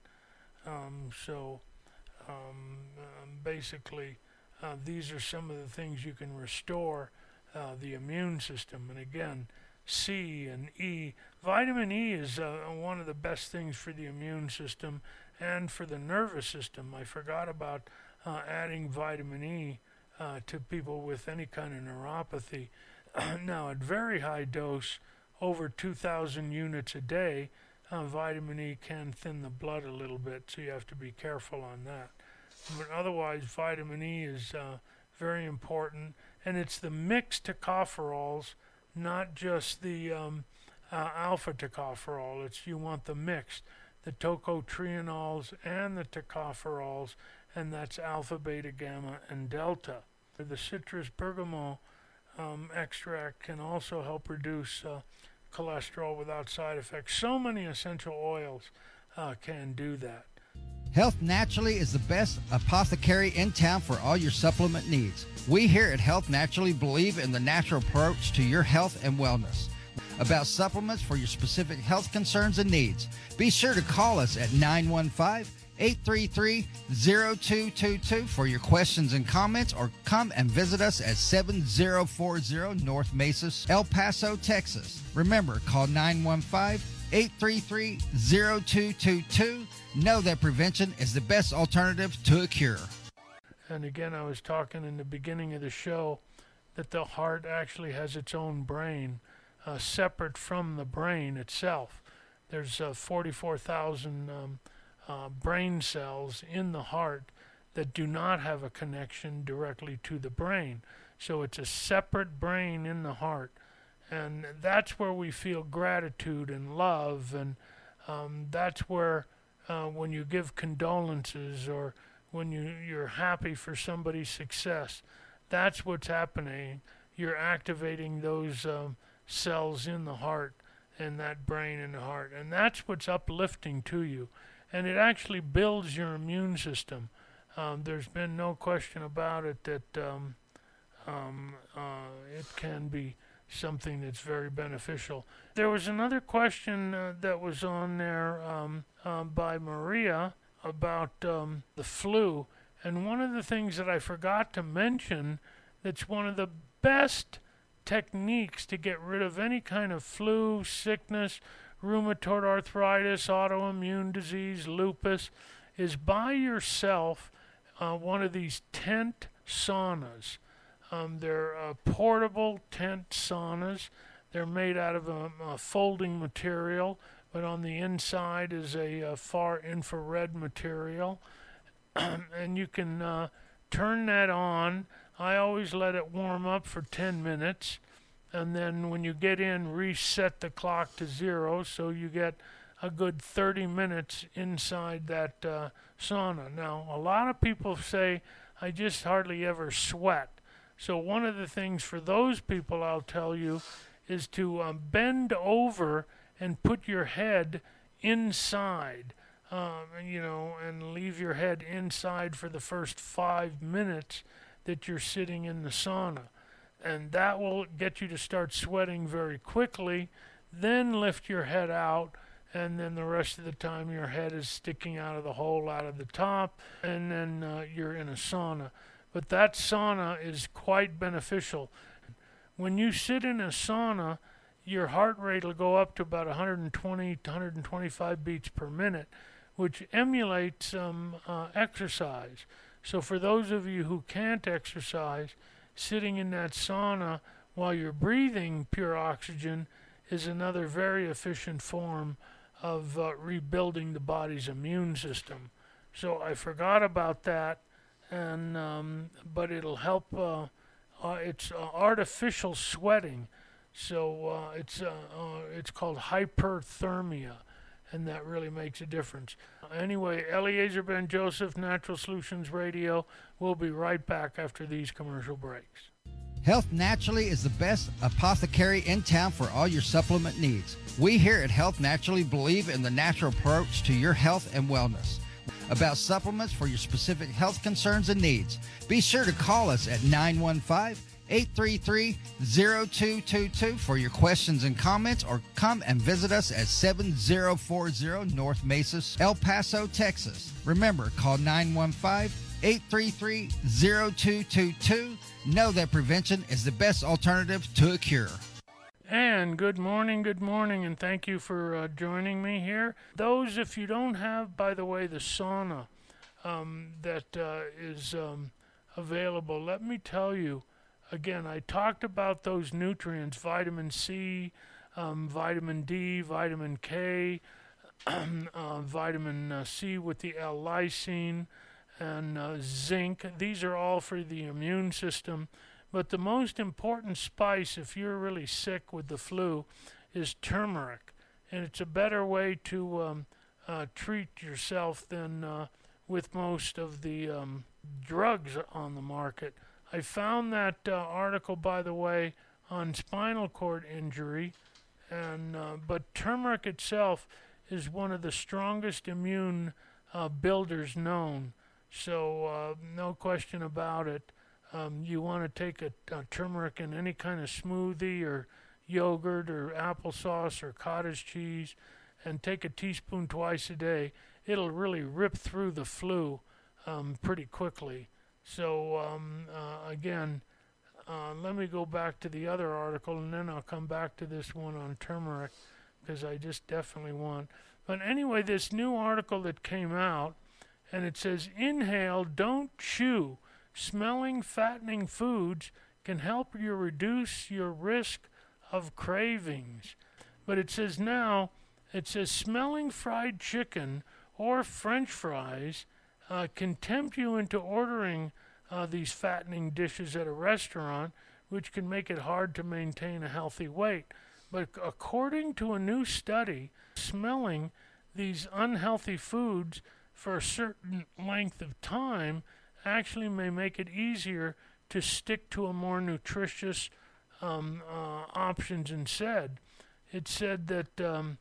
Speaker 2: Basically, these are some of the things you can restore the immune system. And again, C and E. Vitamin E is one of the best things for the immune system and for the nervous system. I forgot about adding vitamin E to people with any kind of neuropathy. Now, at very high dose, over 2,000 units a day, vitamin E can thin the blood a little bit, so you have to be careful on that. But otherwise, vitamin E is very important, and it's the mixed tocopherols, not just the alpha tocopherol. You want the mixed, the tocotrienols and the tocopherols, and that's alpha, beta, gamma, and delta. The citrus bergamot extract can also help reduce cholesterol without side effects. So many essential oils can do that.
Speaker 3: Health Naturally is the best apothecary in town for all your supplement needs. We here at Health Naturally believe in the natural approach to your health and wellness. About supplements for your specific health concerns and needs, be sure to call us at 915-833-0222 for your questions and comments, or come and visit us at 7040 North Mesa, El Paso, Texas. Remember, call 915-833-0222. Know that prevention is the best alternative to a cure.
Speaker 2: And again, I was talking in the beginning of the show that the heart actually has its own brain, separate from the brain itself. There's 44,000 brain cells in the heart that do not have a connection directly to the brain. So it's a separate brain in the heart. And that's where we feel gratitude and love. And that's where when you give condolences, or when you're happy for somebody's success, that's what's happening. You're activating those cells in the heart and that brain in the heart. And that's what's uplifting to you. And it actually builds your immune system. There's been no question about it that it can be something that's very beneficial. There was another question that was on there by Maria about the flu. And one of the things that I forgot to mention that's one of the best techniques to get rid of any kind of flu, sickness, rheumatoid arthritis, autoimmune disease, lupus, is buy yourself one of these tent saunas. They're portable tent saunas. They're made out of a folding material, but on the inside is a far infrared material. And you can turn that on. I always let it warm up for 10 minutes. And then when you get in, reset the clock to 0, so you get a good 30 minutes inside that sauna. Now, a lot of people say, I just hardly ever sweat. So one of the things for those people, I'll tell you, is to bend over and put your head inside, and leave your head inside for the first 5 minutes that you're sitting in the sauna. And that will get you to start sweating very quickly. Then lift your head out, and then the rest of the time your head is sticking out of the hole out of the top, and then you're in a sauna. But that sauna is quite beneficial. When you sit in a sauna, your heart rate will go up to about 120 to 125 beats per minute, which emulates exercise. So for those of you who can't exercise, sitting in that sauna while you're breathing pure oxygen is another very efficient form of rebuilding the body's immune system. So I forgot about that, and but it'll help. It's artificial sweating, so it's called hyperthermia, and that really makes a difference. Anyway, Eliezer Ben-Joseph, Natural Solutions Radio. We'll be right back after these commercial breaks.
Speaker 3: Health Naturally is the best apothecary in town for all your supplement needs. We here at Health Naturally believe in the natural approach to your health and wellness. About supplements for your specific health concerns and needs, be sure to call us at 915-833-0222 for your questions and comments, or come and visit us at 7040 North Mesa, El Paso, Texas. Remember, call 915 833-0222. Know that prevention is the best alternative to a cure.
Speaker 2: And good morning, and thank you for joining me here. Those, if you don't have, by the way, the sauna that is available, let me tell you, again, I talked about those nutrients, vitamin C, vitamin D, vitamin K, vitamin C with the L-lysine, and zinc. These are all for the immune system. But the most important spice, if you're really sick with the flu, is turmeric. And it's a better way to treat yourself than with most of the drugs on the market. I found that article, by the way, on spinal cord injury, and but turmeric itself is one of the strongest immune builders known. So no question about it. You want to take a turmeric in any kind of smoothie or yogurt or applesauce or cottage cheese and take a teaspoon twice a day. It'll really rip through the flu pretty quickly. So again, let me go back to the other article and then I'll come back to this one on turmeric because I just definitely want. But anyway, this new article that came out, and it says, inhale, don't chew. Smelling fattening foods can help you reduce your risk of cravings. But it says smelling fried chicken or French fries can tempt you into ordering these fattening dishes at a restaurant, which can make it hard to maintain a healthy weight. But according to a new study, smelling these unhealthy foods for a certain length of time actually may make it easier to stick to a more nutritious options instead. It said that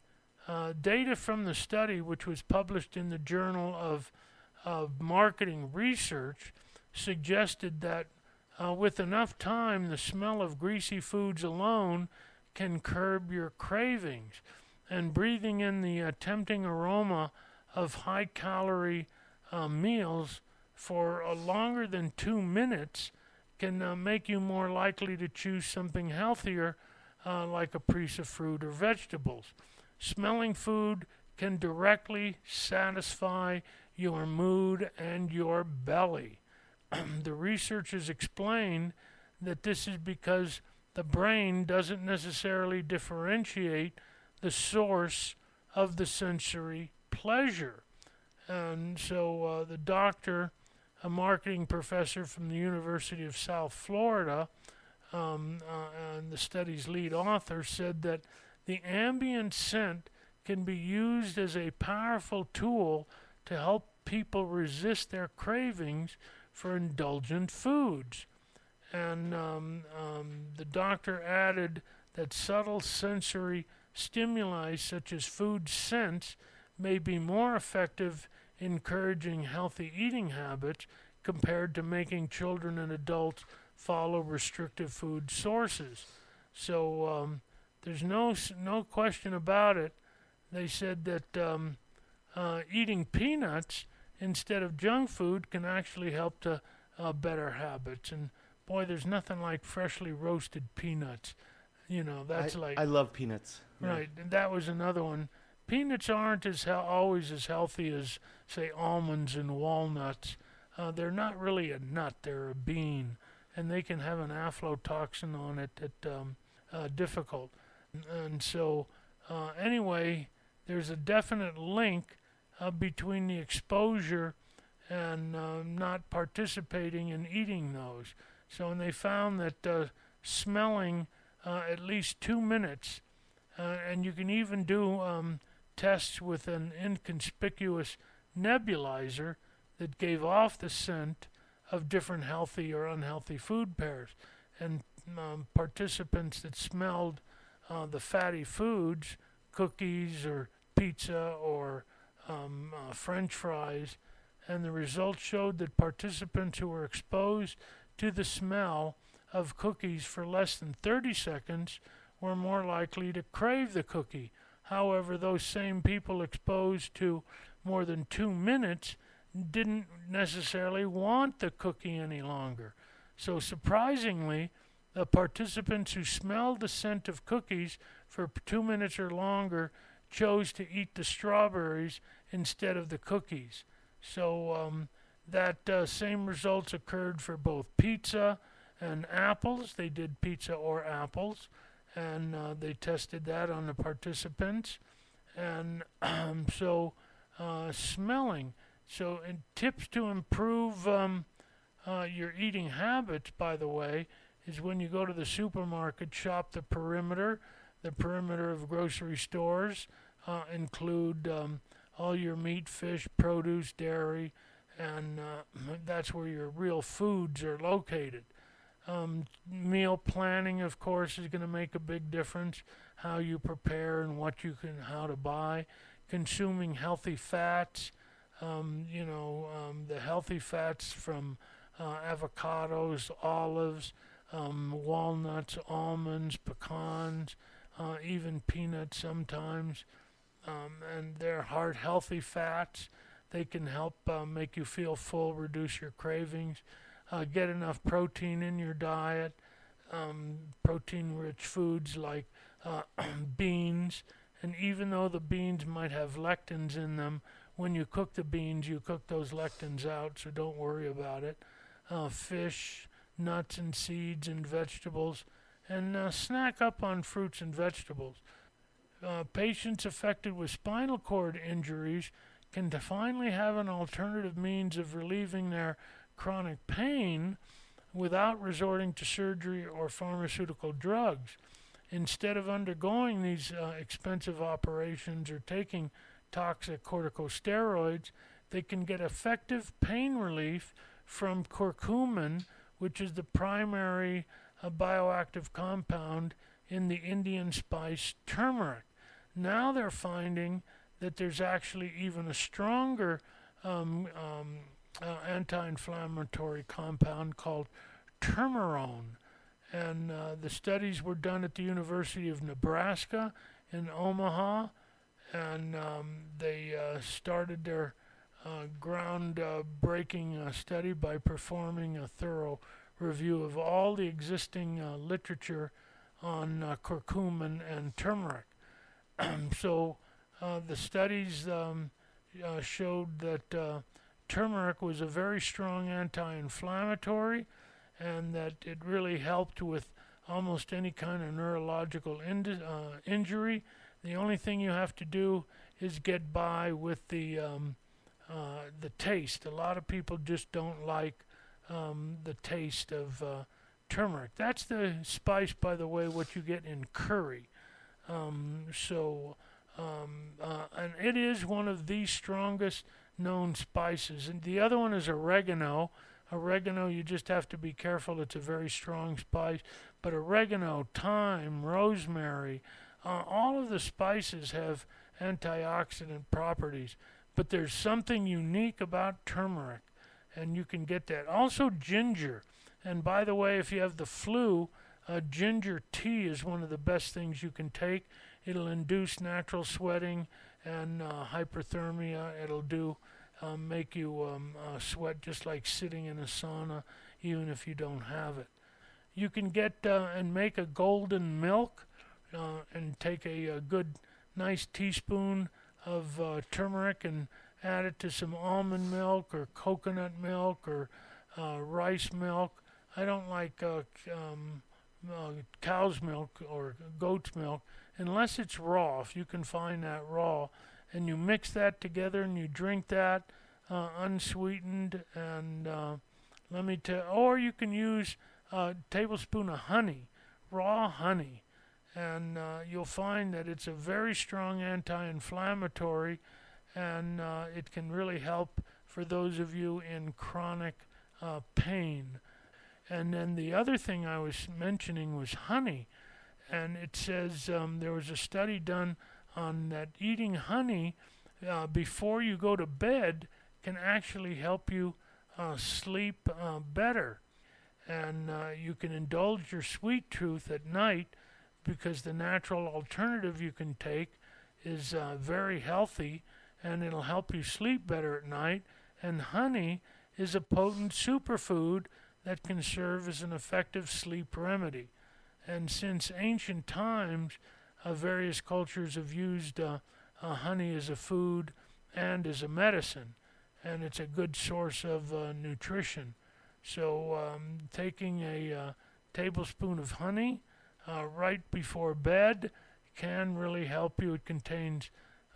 Speaker 2: data from the study, which was published in the Journal of Marketing Research, suggested that with enough time, the smell of greasy foods alone can curb your cravings. And breathing in the tempting aroma of high-calorie meals for longer than 2 minutes can make you more likely to choose something healthier like a piece of fruit or vegetables. Smelling food can directly satisfy your mood and your belly. The researchers explained that this is because the brain doesn't necessarily differentiate the source of the sensory pleasure. And so the doctor, a marketing professor from the University of South Florida, and the study's lead author, said that the ambient scent can be used as a powerful tool to help people resist their cravings for indulgent foods. And the doctor added that subtle sensory stimuli such as food scents may be more effective in encouraging healthy eating habits compared to making children and adults follow restrictive food sources. So there's no question about it. They said that eating peanuts instead of junk food can actually help to better habits. And boy, there's nothing like freshly roasted peanuts. You know, that's
Speaker 6: I love peanuts.
Speaker 2: Right, and that was another one. Peanuts aren't always as healthy as, say, almonds and walnuts. They're not really a nut; they're a bean, and they can have an aflatoxin on it that's difficult. And so, anyway, there's a definite link between the exposure and not participating in eating those. So, and they found that smelling at least 2 minutes, and you can even do tests with an inconspicuous nebulizer that gave off the scent of different healthy or unhealthy food pairs. And participants that smelled the fatty foods, cookies or pizza or French fries, and the results showed that participants who were exposed to the smell of cookies for less than 30 seconds were more likely to crave the cookie. However, those same people exposed to more than 2 minutes didn't necessarily want the cookie any longer. So surprisingly, the participants who smelled the scent of cookies for 2 minutes or longer chose to eat the strawberries instead of the cookies. So that same results occurred for both pizza and apples. They did pizza or apples, and they tested that on the participants. And smelling. So tips to improve your eating habits, by the way, is when you go to the supermarket, shop the perimeter. The perimeter of grocery stores include all your meat, fish, produce, dairy, and that's where your real foods are located. Meal planning, of course, is going to make a big difference. How you prepare and how to buy. Consuming healthy fats. The healthy fats from avocados, olives, walnuts, almonds, pecans, even peanuts sometimes. And they're heart-healthy fats. They can help make you feel full, reduce your cravings. Get enough protein in your diet. Protein-rich foods like beans. And even though the beans might have lectins in them, when you cook the beans, you cook those lectins out, so don't worry about it. Fish, nuts and seeds and vegetables, and snack up on fruits and vegetables. Patients affected with spinal cord injuries can finally have an alternative means of relieving their chronic pain without resorting to surgery or pharmaceutical drugs. Instead of undergoing these expensive operations or taking toxic corticosteroids, they can get effective pain relief from curcumin, which is the primary bioactive compound in the Indian spice turmeric. Now they're finding that there's actually even a stronger anti-inflammatory compound called turmerone. And the studies were done at the University of Nebraska in Omaha, and they started their ground-breaking study by performing a thorough review of all the existing literature on curcumin and turmeric. So the studies showed that turmeric was a very strong anti-inflammatory, and that it really helped with almost any kind of neurological injury. The only thing you have to do is get by with the taste. A lot of people just don't like the taste of turmeric. That's the spice, by the way, what you get in curry. And it is one of the strongest known spices. And the other one is oregano. Oregano, you just have to be careful. It's a very strong spice. But oregano, thyme, rosemary, all of the spices have antioxidant properties. But there's something unique about turmeric, and you can get that. Also ginger. And by the way, if you have the flu, ginger tea is one of the best things you can take. It'll induce natural sweating and hyperthermia. It'll make you sweat just like sitting in a sauna, even if you don't have it. You can get and make a golden milk and take a good, nice teaspoon of turmeric and add it to some almond milk or coconut milk or rice milk. I don't like cow's milk or goat's milk unless it's raw, if you can find that raw. And you mix that together and you drink that unsweetened. And or you can use a tablespoon of honey, raw honey. And you'll find that it's a very strong anti-inflammatory, and it can really help for those of you in chronic pain. And then the other thing I was mentioning was honey. And it says there was a study done on that eating honey before you go to bed can actually help you sleep better. And you can indulge your sweet tooth at night, because the natural alternative you can take is very healthy, and it'll help you sleep better at night. and honey is a potent superfood that can serve as an effective sleep remedy. And since ancient times, various cultures have used honey as a food and as a medicine, and it's a good source of nutrition. So taking a tablespoon of honey right before bed can really help you. It contains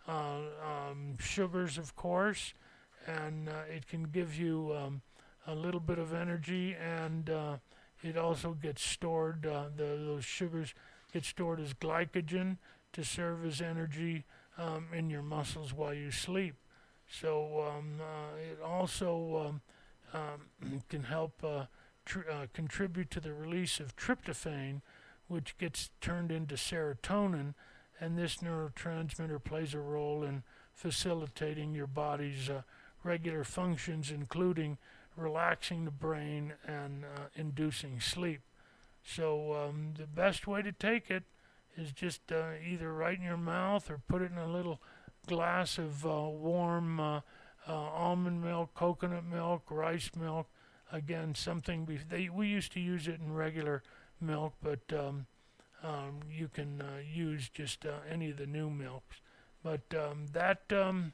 Speaker 2: sugars, of course, and it can give you a little bit of energy, and it also gets stored, those sugars get stored as glycogen to serve as energy in your muscles while you sleep. So it also can help contribute to the release of tryptophan, which gets turned into serotonin, and this neurotransmitter plays a role in facilitating your body's regular functions, including relaxing the brain and inducing sleep. So the best way to take it is just either right in your mouth or put it in a little glass of warm almond milk, coconut milk, rice milk. Again, something we used to use it in regular milk, but you can use just any of the new milks. But that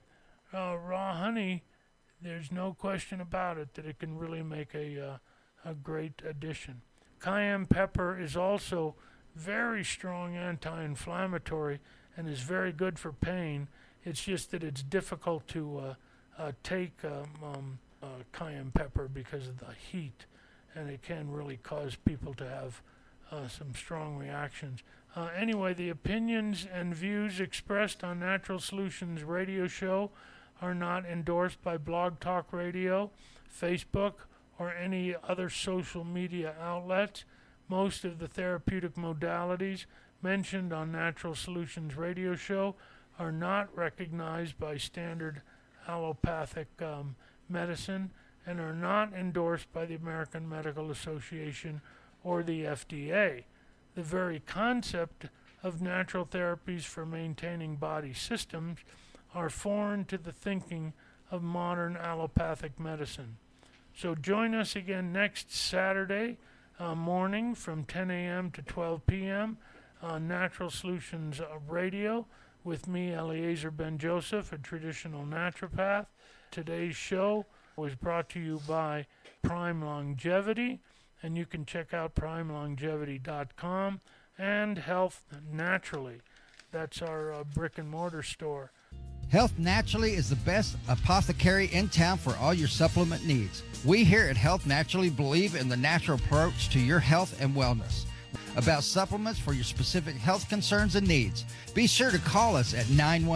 Speaker 2: raw honey, there's no question about it that it can really make a great addition. Cayenne pepper is also very strong anti-inflammatory and is very good for pain. It's just that it's difficult to take cayenne pepper because of the heat, and it can really cause people to have some strong reactions. Anyway, the opinions and views expressed on Natural Solutions Radio Show are not endorsed by Blog Talk Radio, Facebook, or any other social media outlets. Most of the therapeutic modalities mentioned on Natural Solutions Radio Show are not recognized by standard allopathic medicine and are not endorsed by the American Medical Association or the FDA. The very concept of natural therapies for maintaining body systems are foreign to the thinking of modern allopathic medicine. So join us again next Saturday morning from 10 a.m. to 12 p.m. on Natural Solutions Radio with me, Eliezer Ben-Joseph, a traditional naturopath. Today's show was brought to you by Prime Longevity, and you can check out primelongevity.com and Health Naturally. That's our brick and mortar store.
Speaker 3: Health Naturally is the best apothecary in town for all your supplement needs. We here at Health Naturally believe in the natural approach to your health and wellness. About supplements for your specific health concerns and needs, be sure to call us at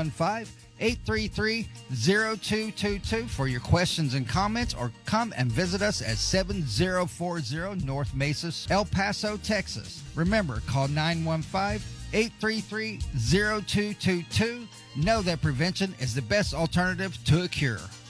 Speaker 3: 915-833-0222 for your questions and comments, or come and visit us at 7040 North Mesa, El Paso, Texas. Remember, call 915-833-0222. Know that prevention is the best alternative to a cure.